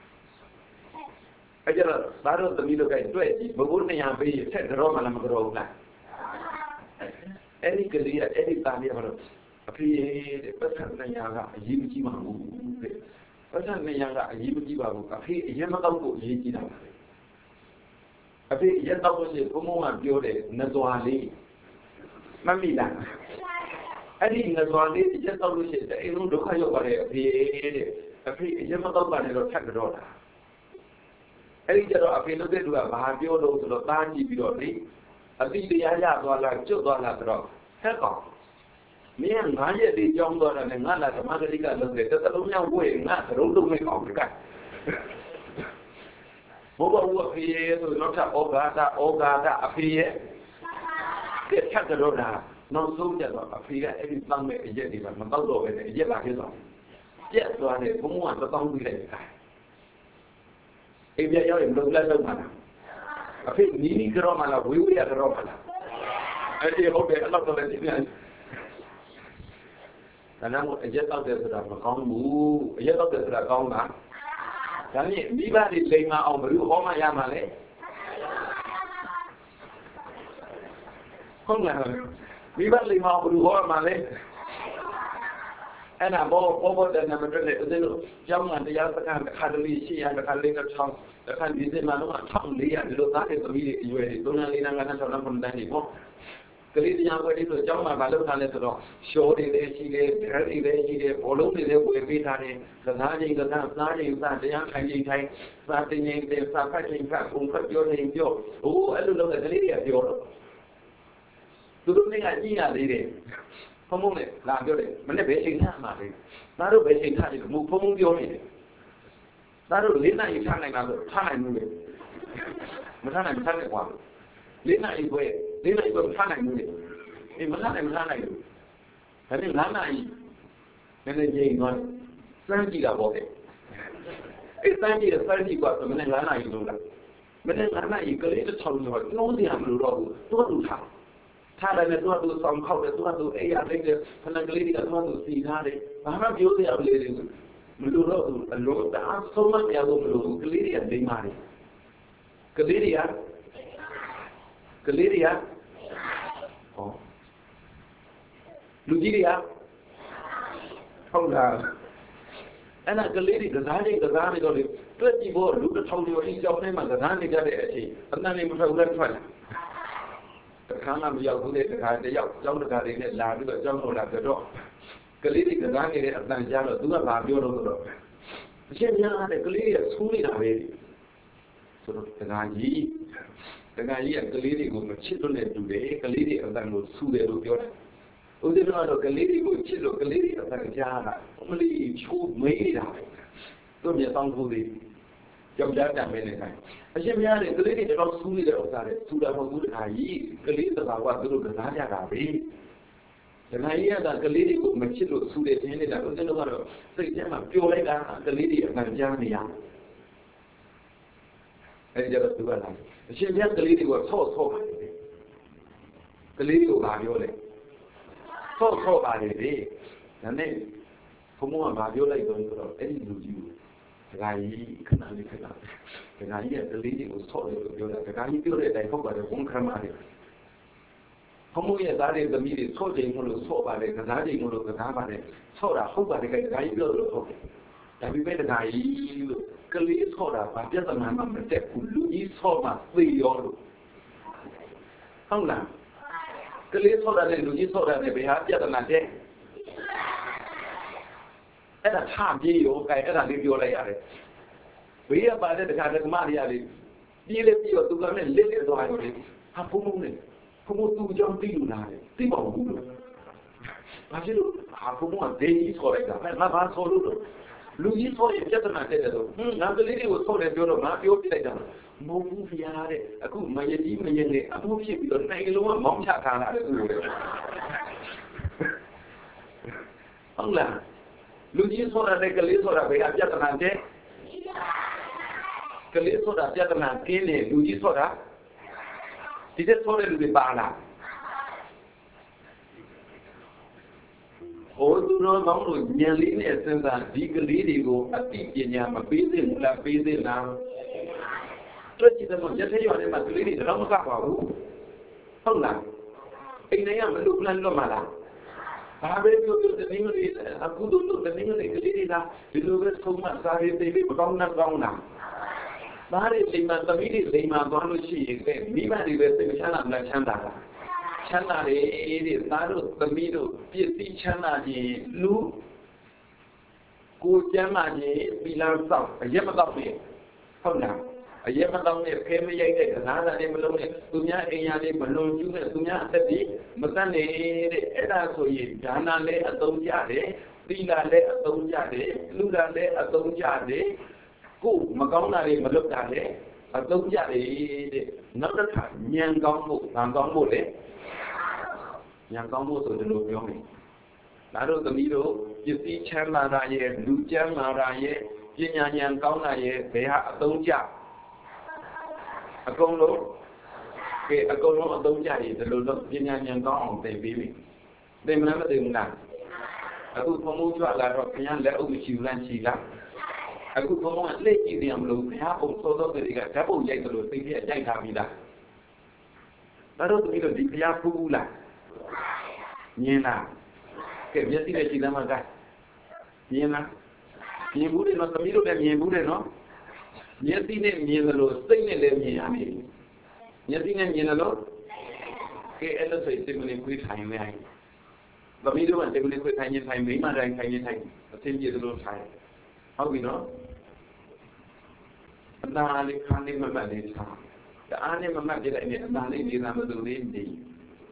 အဲ့ကြတော့သားတို့သမီးတို့ကတွေ့ကြည့်မဟုတ်နေရပေးဆက်တော့မှလည်းမကြောဘူးလားအဲ့ဒီကလေးကအဲ့ဒီသားလေးကတော့အဖေတဲ့ပတ်စံနေရကအရေးမကြီးပါဘူးတဲ့ပတ်စံနေရကအရေးမကြီးပါဘူးအဖေအရင်မတော့ကိုအရေးကြီးတာပါအဖေအရင်တော့လို့ရှိရင်ဘုံဘုံကပြောတယ်နဇွာလေးမမိလားအဲ့ဒီနဇွာလေးအရင်တော့လို့ရှိရင်အိမ်လုံးဒုက္ခရောက်ပါလေအဖေတဲ့အဖေအရင်မတော့ပါနဲ့တော့ထပ်ကြတော့တာအဲ့ဒီကျတော့အဖေလုပ်တဲ့သူကဘာပြောလို့ဆိုတော့တားကြည့်ပြီးတော့လေအတိတရားရသွားလားကျွတ်သွားလားဆိုတော့ဟဲ့ကောင်မင်း9ရက်လေးကြောင်းသွားတာနဲ့ငါလာဓမ္မဂရိကလုပ်တယ်တစ်လုံးမြောက်ဝေးငါသရုပ်လုံးမဲ့အောင်ကဲဘဘဦးအဖေရဲ့ဆိုတော့ဩဃာတအဖေရဲ့ကဲထပ်ကြတော့တာနောက်ဆုံးကျတော့အဖေကအဲ့ဒီတမ်းမဲ့အရက်တွေကမတော့တော့ပဲအရက်လာခဲ့တော့ပြက်သွားတယ်ဘုံဘုံကတောင်းပြီးလိုက်တာအိမ်ပြရောက်ရင်ဘယ်လိုလုပ်မှာလားအဖေနီးကြောမလားဝေးရကြောမလားအဲ့ဒီဟုတ်တယ်အဲ့တော့လည်းဒီပြန်ဒါနမို့အရက်တော့တယ်ဆိုတာမကောင်းဘူးအရက်တော့တယ်ဆိုတာကောင်းတာဒါနဲ့မိဘတွေလိမ်မအောင်ဘယ်လိုဟောမှရမှာလဲဟုတ်လားမိဘလိမ်မအောင်ဘယ်လိုဟောမှလဲအဲ့ဒါဘောတဲ့နံပါတ်နဲ့ဦးဇင်းတို့ကျောင်းမှာတရားစကားခါတလီရှိရတခါလေးတော့ချောင်းတခါဒီစင်မှာတော့1400ဒီလိုသားတဲ့သမီးတွေအရွယ်တွေ3လ4လ5လ6လ9လ9တန်းတွေပေါ့ကလေးတရားပွဲတွေဆိုကျောင်းမှာမလုပ်ထားလဲဆိုတော့ရှိုးတွေလည်းရှိတယ်ဒရက်တွေလည်းရှိတယ်ဘောလုံးတွေလည်းဝယ်ပေးထားတယ်စကားချင်းစားချင်းစားတရားခိုင်ချင်းခိုင်စားတင်ချင်းတင်စားဖတ်ချင်းဖတ်ပုံဖတ်ပြောချင်းပြောအိုးအဲ့လိုလုပ်တဲ့ကလေးတွေကပြောတော့သူတို့ကကြည့်ရသေးတယ်ဖုံဖုံနဲ့လာပြောတယ်မနေ့ပဲချိန်ထားမှာလေသားတို့ပဲချိန်ထားတယ်မဟုတ်ဖုံဖုံပြောနေတယ်သားတို့၄နာရီထားနိုင်လားဆိုထားနိုင်ဘူးလေမထားနိုင်ကွာ၄နာရီပဲထားနိုင်ဘူးလေအေးမထားနိုင်ဘူးဒါနဲ့9နာရီနည်းနည်းချိန်သွားစမ်းကြည့်တာပေါ့လေအေးစမ်းကြည့်กว่าမနေ့9နာရီလို့လားမနေ့9နာရီကလေးတစ်ချောင်းတော့နှိုးစရာမလိုတော့ဘူးသူ့ထားတယ်နဲ့သူ့ဆောင်ခောက်တယ်သူ့အိယာလိုက်တယ်ခဏကလေးတွေကသူ့စီထားတယ်ဘာမှပြောစရာမလိုဘူးမလိုတော့ဘူးအလိုတအားဆုံးမပြရလို့မလိုဘူးကလေးတွေကဒိမ်းပါတယ်ကလေးတွေကဟောလူကြီးတွေကဟုတ်လားအဲ့ဒါကလေးတွေကစားနေတော့လေတွက်ကြည့်ဖို့လူတစ်ထောင်ကျော်အင်းကြောင်းထဲမှာကစားနေကြတဲ့အချိန်အတန်လေးမထွက်ဘူးလားထွက်လာတခါမှမရောက်ဘူးလေတခါတယောက်ကျောင်းတခါလေးနဲ့လာပြီးတော့ကျောင်းတော်လာကြတော့ကလေးတွေကစားနေတဲ့အတန်ကြားတော့သူကဘာပြောလို့ဆိုတော့အရှင်များတဲ့ကလေးတွေဆူးနေတာပဲဆိုတော့တခါကြီးကကလေးတွေကိုမချစ်လို့နဲ့တူတယ်ကလေးတွေအတန်ကိုဆူးတယ်လို့ပြောတယ်ဦးဇင်းကတော့ကလေးတွေကိုချစ်လို့ကလေးတွေအတန်ကြားတာအမလီချိုးမေးတာသူ့မြေတောင်းဖို့လေးယောက်ျားတံမဲနေတိုင်းအရှင်များတဲ့ကလေးတွေတော့ဆူးနေတဲ့ဥစ္စာတွေဆူတာမဟုတ်ဘူးတခါကြီးကလေးသဘာဝသူတို့ကစားကြတာပဲတခါကြီးကကလေးတွေကိုမချစ်လို့ဆူတယ်ခြင်းနေတာဦးဇင်းတို့ကတော့စိတ်ထဲမှာပျော်လိုက်တာကလေးတွေအတန်ကြားနေရအဲဒီတော့သူကလာအရှင်မြတ်ကလေးတွေကိုဆော့ပါတယ်ကလေးတွေကိုဘာပြောလဲဆော့ပါတယ်လေဒါနဲ့ဘုံကဘာပြောလိုက်တော့ဆိုတော့အဲ့ဒီလူကြီးကိုဒကာကြီးခဏလေးဒကာကြီးကကလေးတွေကိုဆော့တယ်လို့ပြောတာဒကာကြီးပြောတဲ့အတိုင်းဟုတ်ပါတယ်ဘုံခမတယ်ဘုံရဲ့သားတွေသမီးတွေဆော့ချိန်မလို့ဆော့ပါတယ်ကစားချိန်မလို့ကစားပါတယ်ဆော့တာဟုတ်ပါတယ်ဒကာကြီးပြောလို့ဟုတ်တယ်ဒါပေမဲ့ဒကာကြီးလို့ကလေးဆော့တာဘာပြဿနာမှမတက်ဘူးလူကြီးဆော့မှသိရောလို့ဟုတ်လားကလေးဆော့တာနဲ့လူကြီးဆော့တာနဲ့ဘယ်ဟာပြဿနာတက်အဲ့ဒါထားပြေးရောကဲအဲ့ဒါလေးပြောလိုက်ရတယ်ဘေးကပါတဲ့တခါတည်းကမရရလေးပြေးလေပြီးတော့သူကလည်းလစ်သွားတယ်ဟာဖုံနဲ့သူ့ကြောင့်သိလို့လားသိပါဘူးလို့ဘာဖြစ်လို့ဟာဖုံကဒေးကြီးဆော်လိုက်တာငါဘာဆော်လို့လူကြီးဆော်ရင်ပြဿနာတက်တယ်ဆိုငါကလေးတွေကိုဆော်တယ်ပြောတော့ငါပြောပြလိုက်တာမဟုတ်ဘူးဖျားတဲ့အခုမယကြီးမယနဲ့အမှုဖြစ်ပြီးတော့နိုင်ငံလုံးကမောင်းချထားတာလေသူ့ကိုဟုတ်လားလူကြီးဆိုတာနဲ့ကလေးဆိုတာဘယ်အပြဿနာတဲ့ကလေးဆိုတာပြဿနာကင်းတယ်လူကြီးဆိုတာဒီတဲ့ဆိုတဲ့လူတွေပါလားဟ Oh, tu no mau nyali ni senza di keliri go ati pinya ma pese la. Terus kita mau jadi orang yang masuk ini dalam apa aku? Tahu lah. Ini yang belum bulan lo malah. Habis itu tengok ni, aku tu tengok ni keliri lah. Dulu kan semua sehari TV berkong nak. Bahari lima tamiri lima tuan lu sih, lima di betul macam lah. Chana ni, taruh tamiru, biasa chana ni, lu, kujama ni, bilang tahu, aja tahu ni, tahu tak? Aja tahu ni, kami yang ni, kerana ni belum ni, dunia ni belum juga, dunia tadi, macam ni, ada soyi, jana le atau jadi, tila le atau jadi, luda le atau jadi, ku, macam ni belum jadi, atau jadi, nak nyang kamu le. Yang kamu tu dulu biong ni. Lalu kemiru, jadi cakap raya, lucu raya, jenis yang kau raya, beha atau jak. Aku lo, atau jak ni dulu jenis yang kau orang terbeli. Dari mana dengar? Aku kamu jual lah, yang le ujian sila. Aku kamu lagi dia belum, yang pun sodo ketika kamu jadi dulu, sehingga jadi kami dah. Lalu kemiru dia pula. Nyena, kerja tidak cina makan. Nyena, nyebure no kamiru kan nyebure no. Nyeti ne nyena lo, sing ne le nyena ni. Nyeti ne nyena lo, ke elo saya temui kui thai me ai. Kamiru kan temui kui thai nyena thai me mana thai nyena thai. Tem je lo thai. How we know? Anda ali kani mama ni sa. Ane mama jadi ni anda ni dia nama tu ni.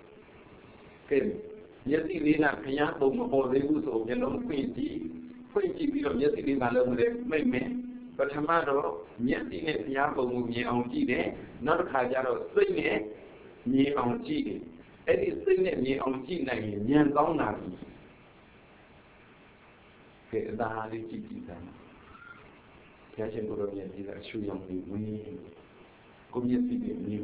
Ke nhất thì đi làm cái nhát bông hồ lấy bút sổ nhân ông quỷ chỉ bây giờ nhất thì đi làm lâu đấy mấy mẹ và tham gia đó nhất thì này cái nhát bông nhẹ ông chỉ đấy nó khai ra rồi sinh nhẹ nhẹ ông chỉ ấy thì sinh nhẹ ông chỉ này nhân công nào kể ra đi chỉ ra cái chuyện của tôi thì là sử dụng thì mới cũng nhất thì nhiều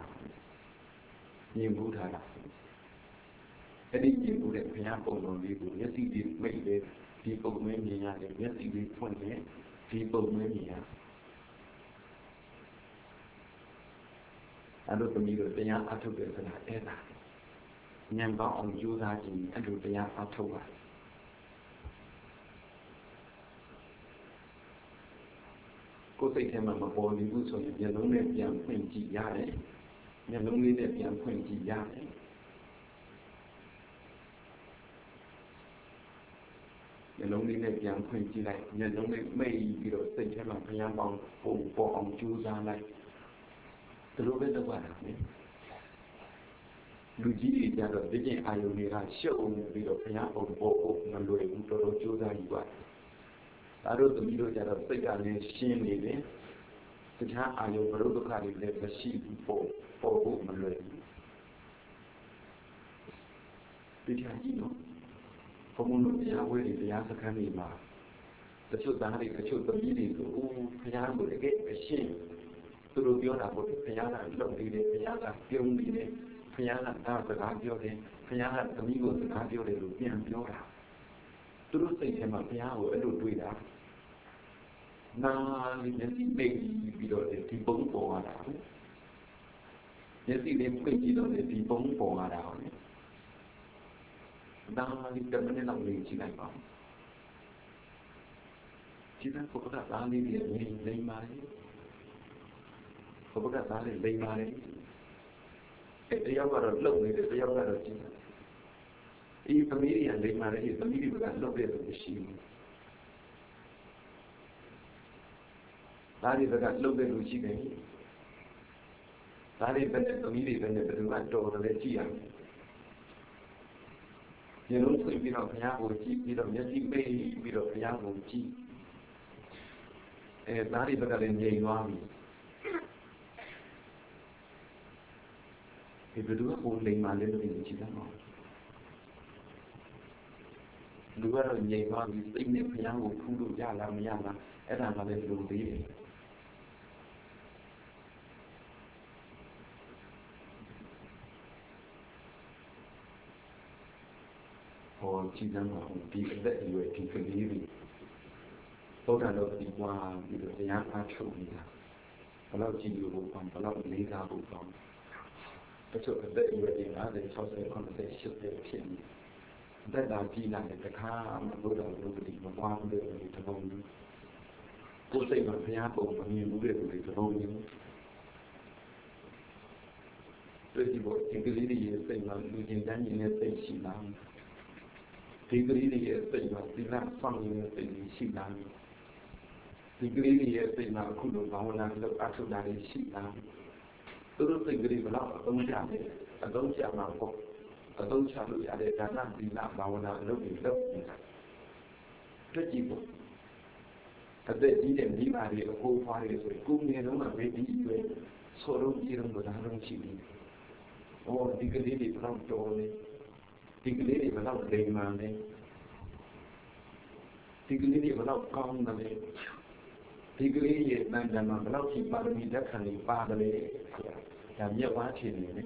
vũ thả cái đi chỉ của để phải học cùng đi của nhất thì đi mấy về đi cùng mấy nhà để nhất thì đi thuần nhé đi cùng mấy nhà anh đối với người bây giờ ăn thua được là thế nào nhân có ông chú ra thì anh đối bây giờ ăn thua à cô thấy thêm mà bỏ đi vui rồi nhà nó đẹp nhà mình chỉ ra đấy nhà nó đẹp nhà mình chỉ ra đấy nhà nông đi này nhà mình chỉ này nhà nông này mày bị đổi tình cho lòng nhà bằng bộ ông chú ra này từ lúc đến đâu vậy nhéလူကြီးတွေကြတော့ဒီကျင်အာယုန်တွေကရှုပ်နေပြီးတော့ဘုရားပုံပေါ်ကိုမလွယ်ဘူးတော်တော်ကြိုးစားယူပါဒါတို့သမီးတို့ကြတော့စိတ်ကလည်းရှင်းနေတယ်တခြားအာယုန်ဘရုဒ္ဓခါတွေလည်းမရှိဘူးပေါ်ဖို့မလွယ်ဘူးဒီချာကြီးနော်ဘုံဘုံတို့တရားဝဲတွေတရားစခန်းတွေမှာတချို့သားတွေတချို့သမီးတွေဆိုဘုရားကိုတကယ်အရှင်းသူတို့ပြောတာကိုဘုရားကလုံနေတယ်ဘုရားကပြုံးနေတယ်ဘုရားကဒါစကားပြောတယ်ဘုရားကသမီးကိုစကားပြောတယ်လို့ပြန်ပြောတာသူတို့စိတ်ထဲမှာဘုရားကိုအဲ့လိုတွေးတာနာလေးမျက်စိပိတ်ပြီးတော့ဒီပုံပေါ်လာတာမျက်စိလေးပိတ်ပြီးတော့ဒီပုံပေါ်လာတာဟုတ်နာလေးတမနဲ့လောက်လေးကြည့်လိုက်ပါကြည့်တဲ့ပုဂ္ဂိုလ်ကသားလေးတွေလိမ့်ပါတယ်ပုဂ္ဂိုလ်ကသားလေးလိမ့်ပါတယ်တယောက်ကတော့လှုပ်နေတယ်တယောက်ကတော့ကြည့်တယ်ဒီသမီးတွေကလိမ့်ပါတယ်ဒီသမီးတွေကလှုပ်တယ်လို့မရှိဘူးဒါတွေကလှုပ်တယ်လို့ရှိတယ်ဒါတွေပဲသမီးတွေပဲဘယ်သူမှတော်တယ်လဲကြည့်ရမယ်ဒီလိုဆိုပြီးတော့ဘုရားကိုကြည့်ပြီးတော့မျက်စိပိတ်ပြီးတော့ဘုရားကိုကြည့်ဒါတွေပဲလည်းငြိမ်သွားပြီဒီဘယ်သူကကိုလိမ်မာလဲလို့ကြည့်တယ်နော်လူကတော့ငြိမ်သွားပြီစိတ်နဲ့ဘုရားကိုဖူးလို့ရလားမရလားအဲ့ဒါမှလည်းလူသေးတယ် or Chidama, be that you are believing. Hold on, the one with the young actually. Allow you to allow me to come. But that you are in other social conversation, that are Gina at the car, Buddha, nobody, one day to know you. Go say my piano when you move it to know you. Pretty boy, think it is saying I'm losing Daniel and say she now. Think it is saying I'm still not following the she now. Think it is saying I'm cool about look after that she now. Don't think it is about I don't share my book. I don't share the other than not be not about looking up. Pretty boy. At that didn't leave out the whole party as a good man on a baby, so don't get them with a hundred shilling. Or think a lady from Dolly. Think a lady without playing money. Think a lady without calling the lady. Think a lady at Mandama without keep out of me that kind of fatherly. And you're watching it.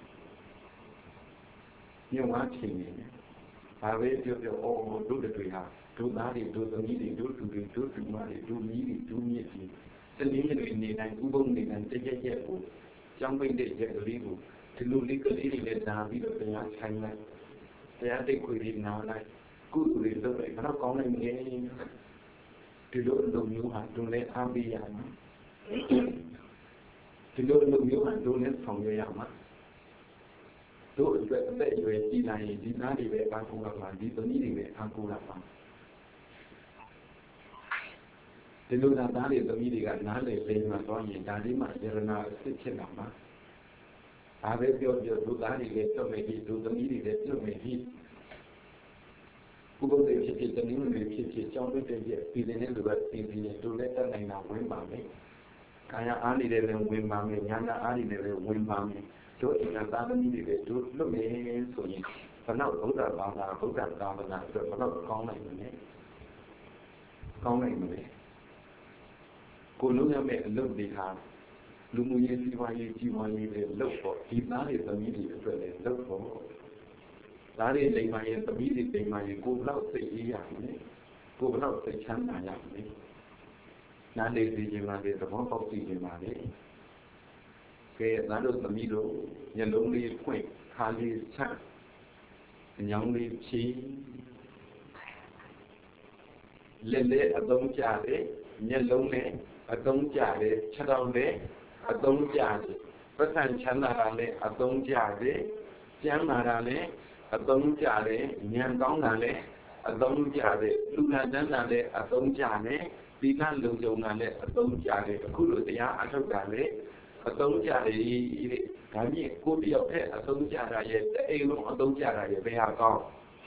You're watching it. I read your all do the tree house. Do not do the meeting, do money, do meeting. The limit in the night, Ubungi and take a year. Jumping the jet legal. To look legally let down because they are China. They are liquid now, like good with the way, not calling again. To look you have to let Abby to look you have to let from your Yama. Do that you are denying, denying the Akula, denying the Akula. The Luna Dali, the media, Nale, Lema, Tony, Dalima, Yerana, Sicilama. I will your Dudani later maybe do the meeting that you may be. Who will they keep the new relationship, John with the feeling in the web thinking to let them and now win mommy. Kaya Ali didn't win mommy, Yana Ali didn't win mommy. So in a bad meeting, do look in so you. But now, hold up, hold up, but not calling me. Calling me. Kuluya made a look behind. Lumuye Tiwaye look for. If not, it's a media look for. That is a my immediate my go out say Yami. Go out say Chana Yami. Now they see him at the one of the Yamani. Okay, that was the middle. Yellow leaf quick. Harley's chat. Young leaf chi. Lele a don't jare. Yellow name. A don't jare. Chadon day. A don't jare. But I'm Chanarale, a don't jare, Janarale, a don't jare, Yandonale, a don't jare, Luna Danale, a don't jare, Pina Luzonale, a don't jare, Kuludia, a don't jare, Kami, could be a pet, a don't jare, the Ego, a don't jare, they are gone.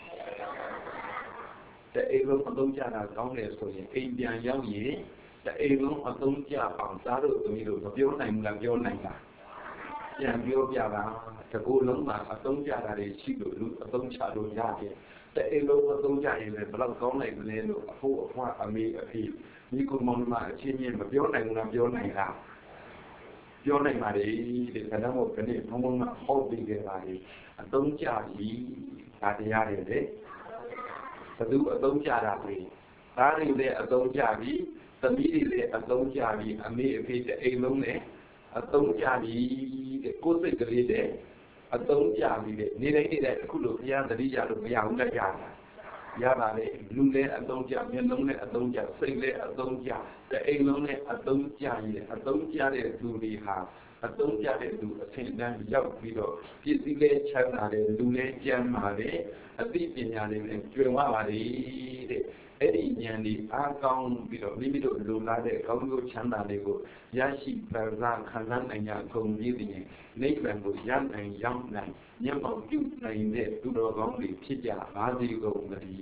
The Ego, a don't jare, gone as for you, Indian young ye. The Ego of Donja on Saru to me to your name, like your name. Yan Biara, the Goloma, a Donja, she will do a Donja do Yaki. The Ego of Donja is a blood gone like the name of four of what I made a heap. You could monoma, a chinian of your name, of your name. Your name, the Canamo Penny, Moma, holding the body. A Donja, at the Yari. To do a Donja, Starting there, a Donja. The media a don't jabby, a me feed a lone, a don't jabby, the cosy grade, a don't jabby, neither that could look young the Rija of Yanga Yara. Yara, Lune, a don't jab, Lone, a don't jab, Single, a don't jab, the a lone, a don't jabby, a don't jabby do the half, a don't jabby do a Saint Dan Yap Vido, Pizziga Chana, Lune Jamare, a deep in Yanin and Jumari. Eddie Yandy, our gown, limit of Lula, the Congo Chana Lego, Yashi, Barzan, Kanan, and Yakon Yidi, Nathan was young and young, young of you, and yet to the only Pija, Azigo,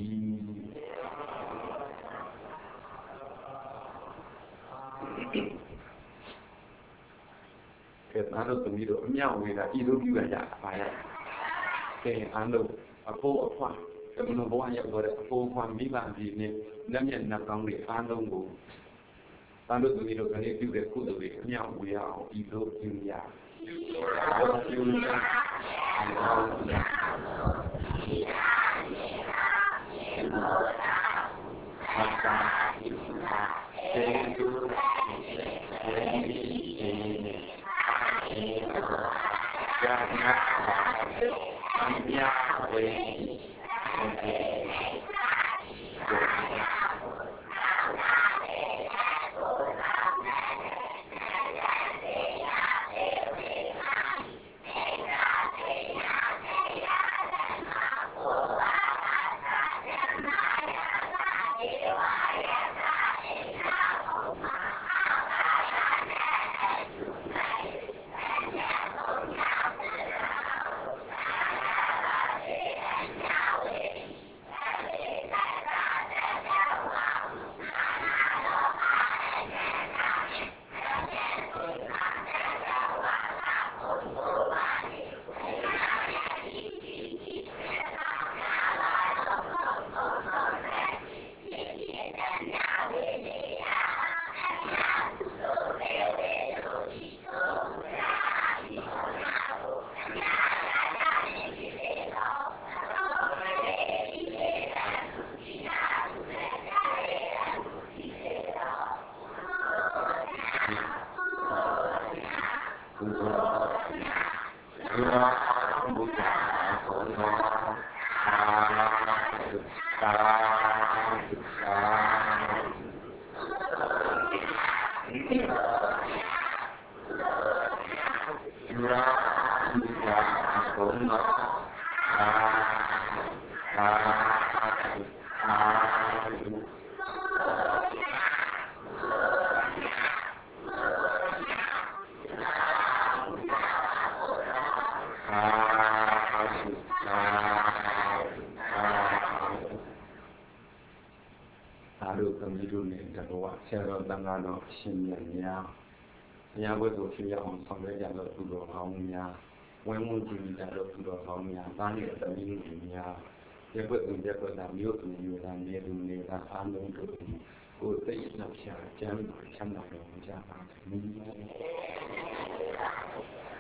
the other to me, meow with a Ido Gaya, say, I know a poor of one. No boy, but a full one Viva, Damian Nakangri, Anongo. Under the middle, can you do the good? Meow, we are Ido Julia. ဆရာတော်တန်ခါတော်အရှင်မြတ်များဘုရားဝတ်ကိုဖြစ်ရအောင်ဆောင်ရွက်ကြသောသူတော်ကောင်းများဝင်းဝန်းကြည်ကြသောသူတော်ကောင်းများသားနှင့်သမီးတွေများရပ်ကွက်သူရပ်ကွက်သားမြို့သူမြို့သားနေသူနေသားအားလုံးတို့ကိုယ်သိနှောက်ရှာကျမ်းချမ်းသာတော်မူကြပါစေ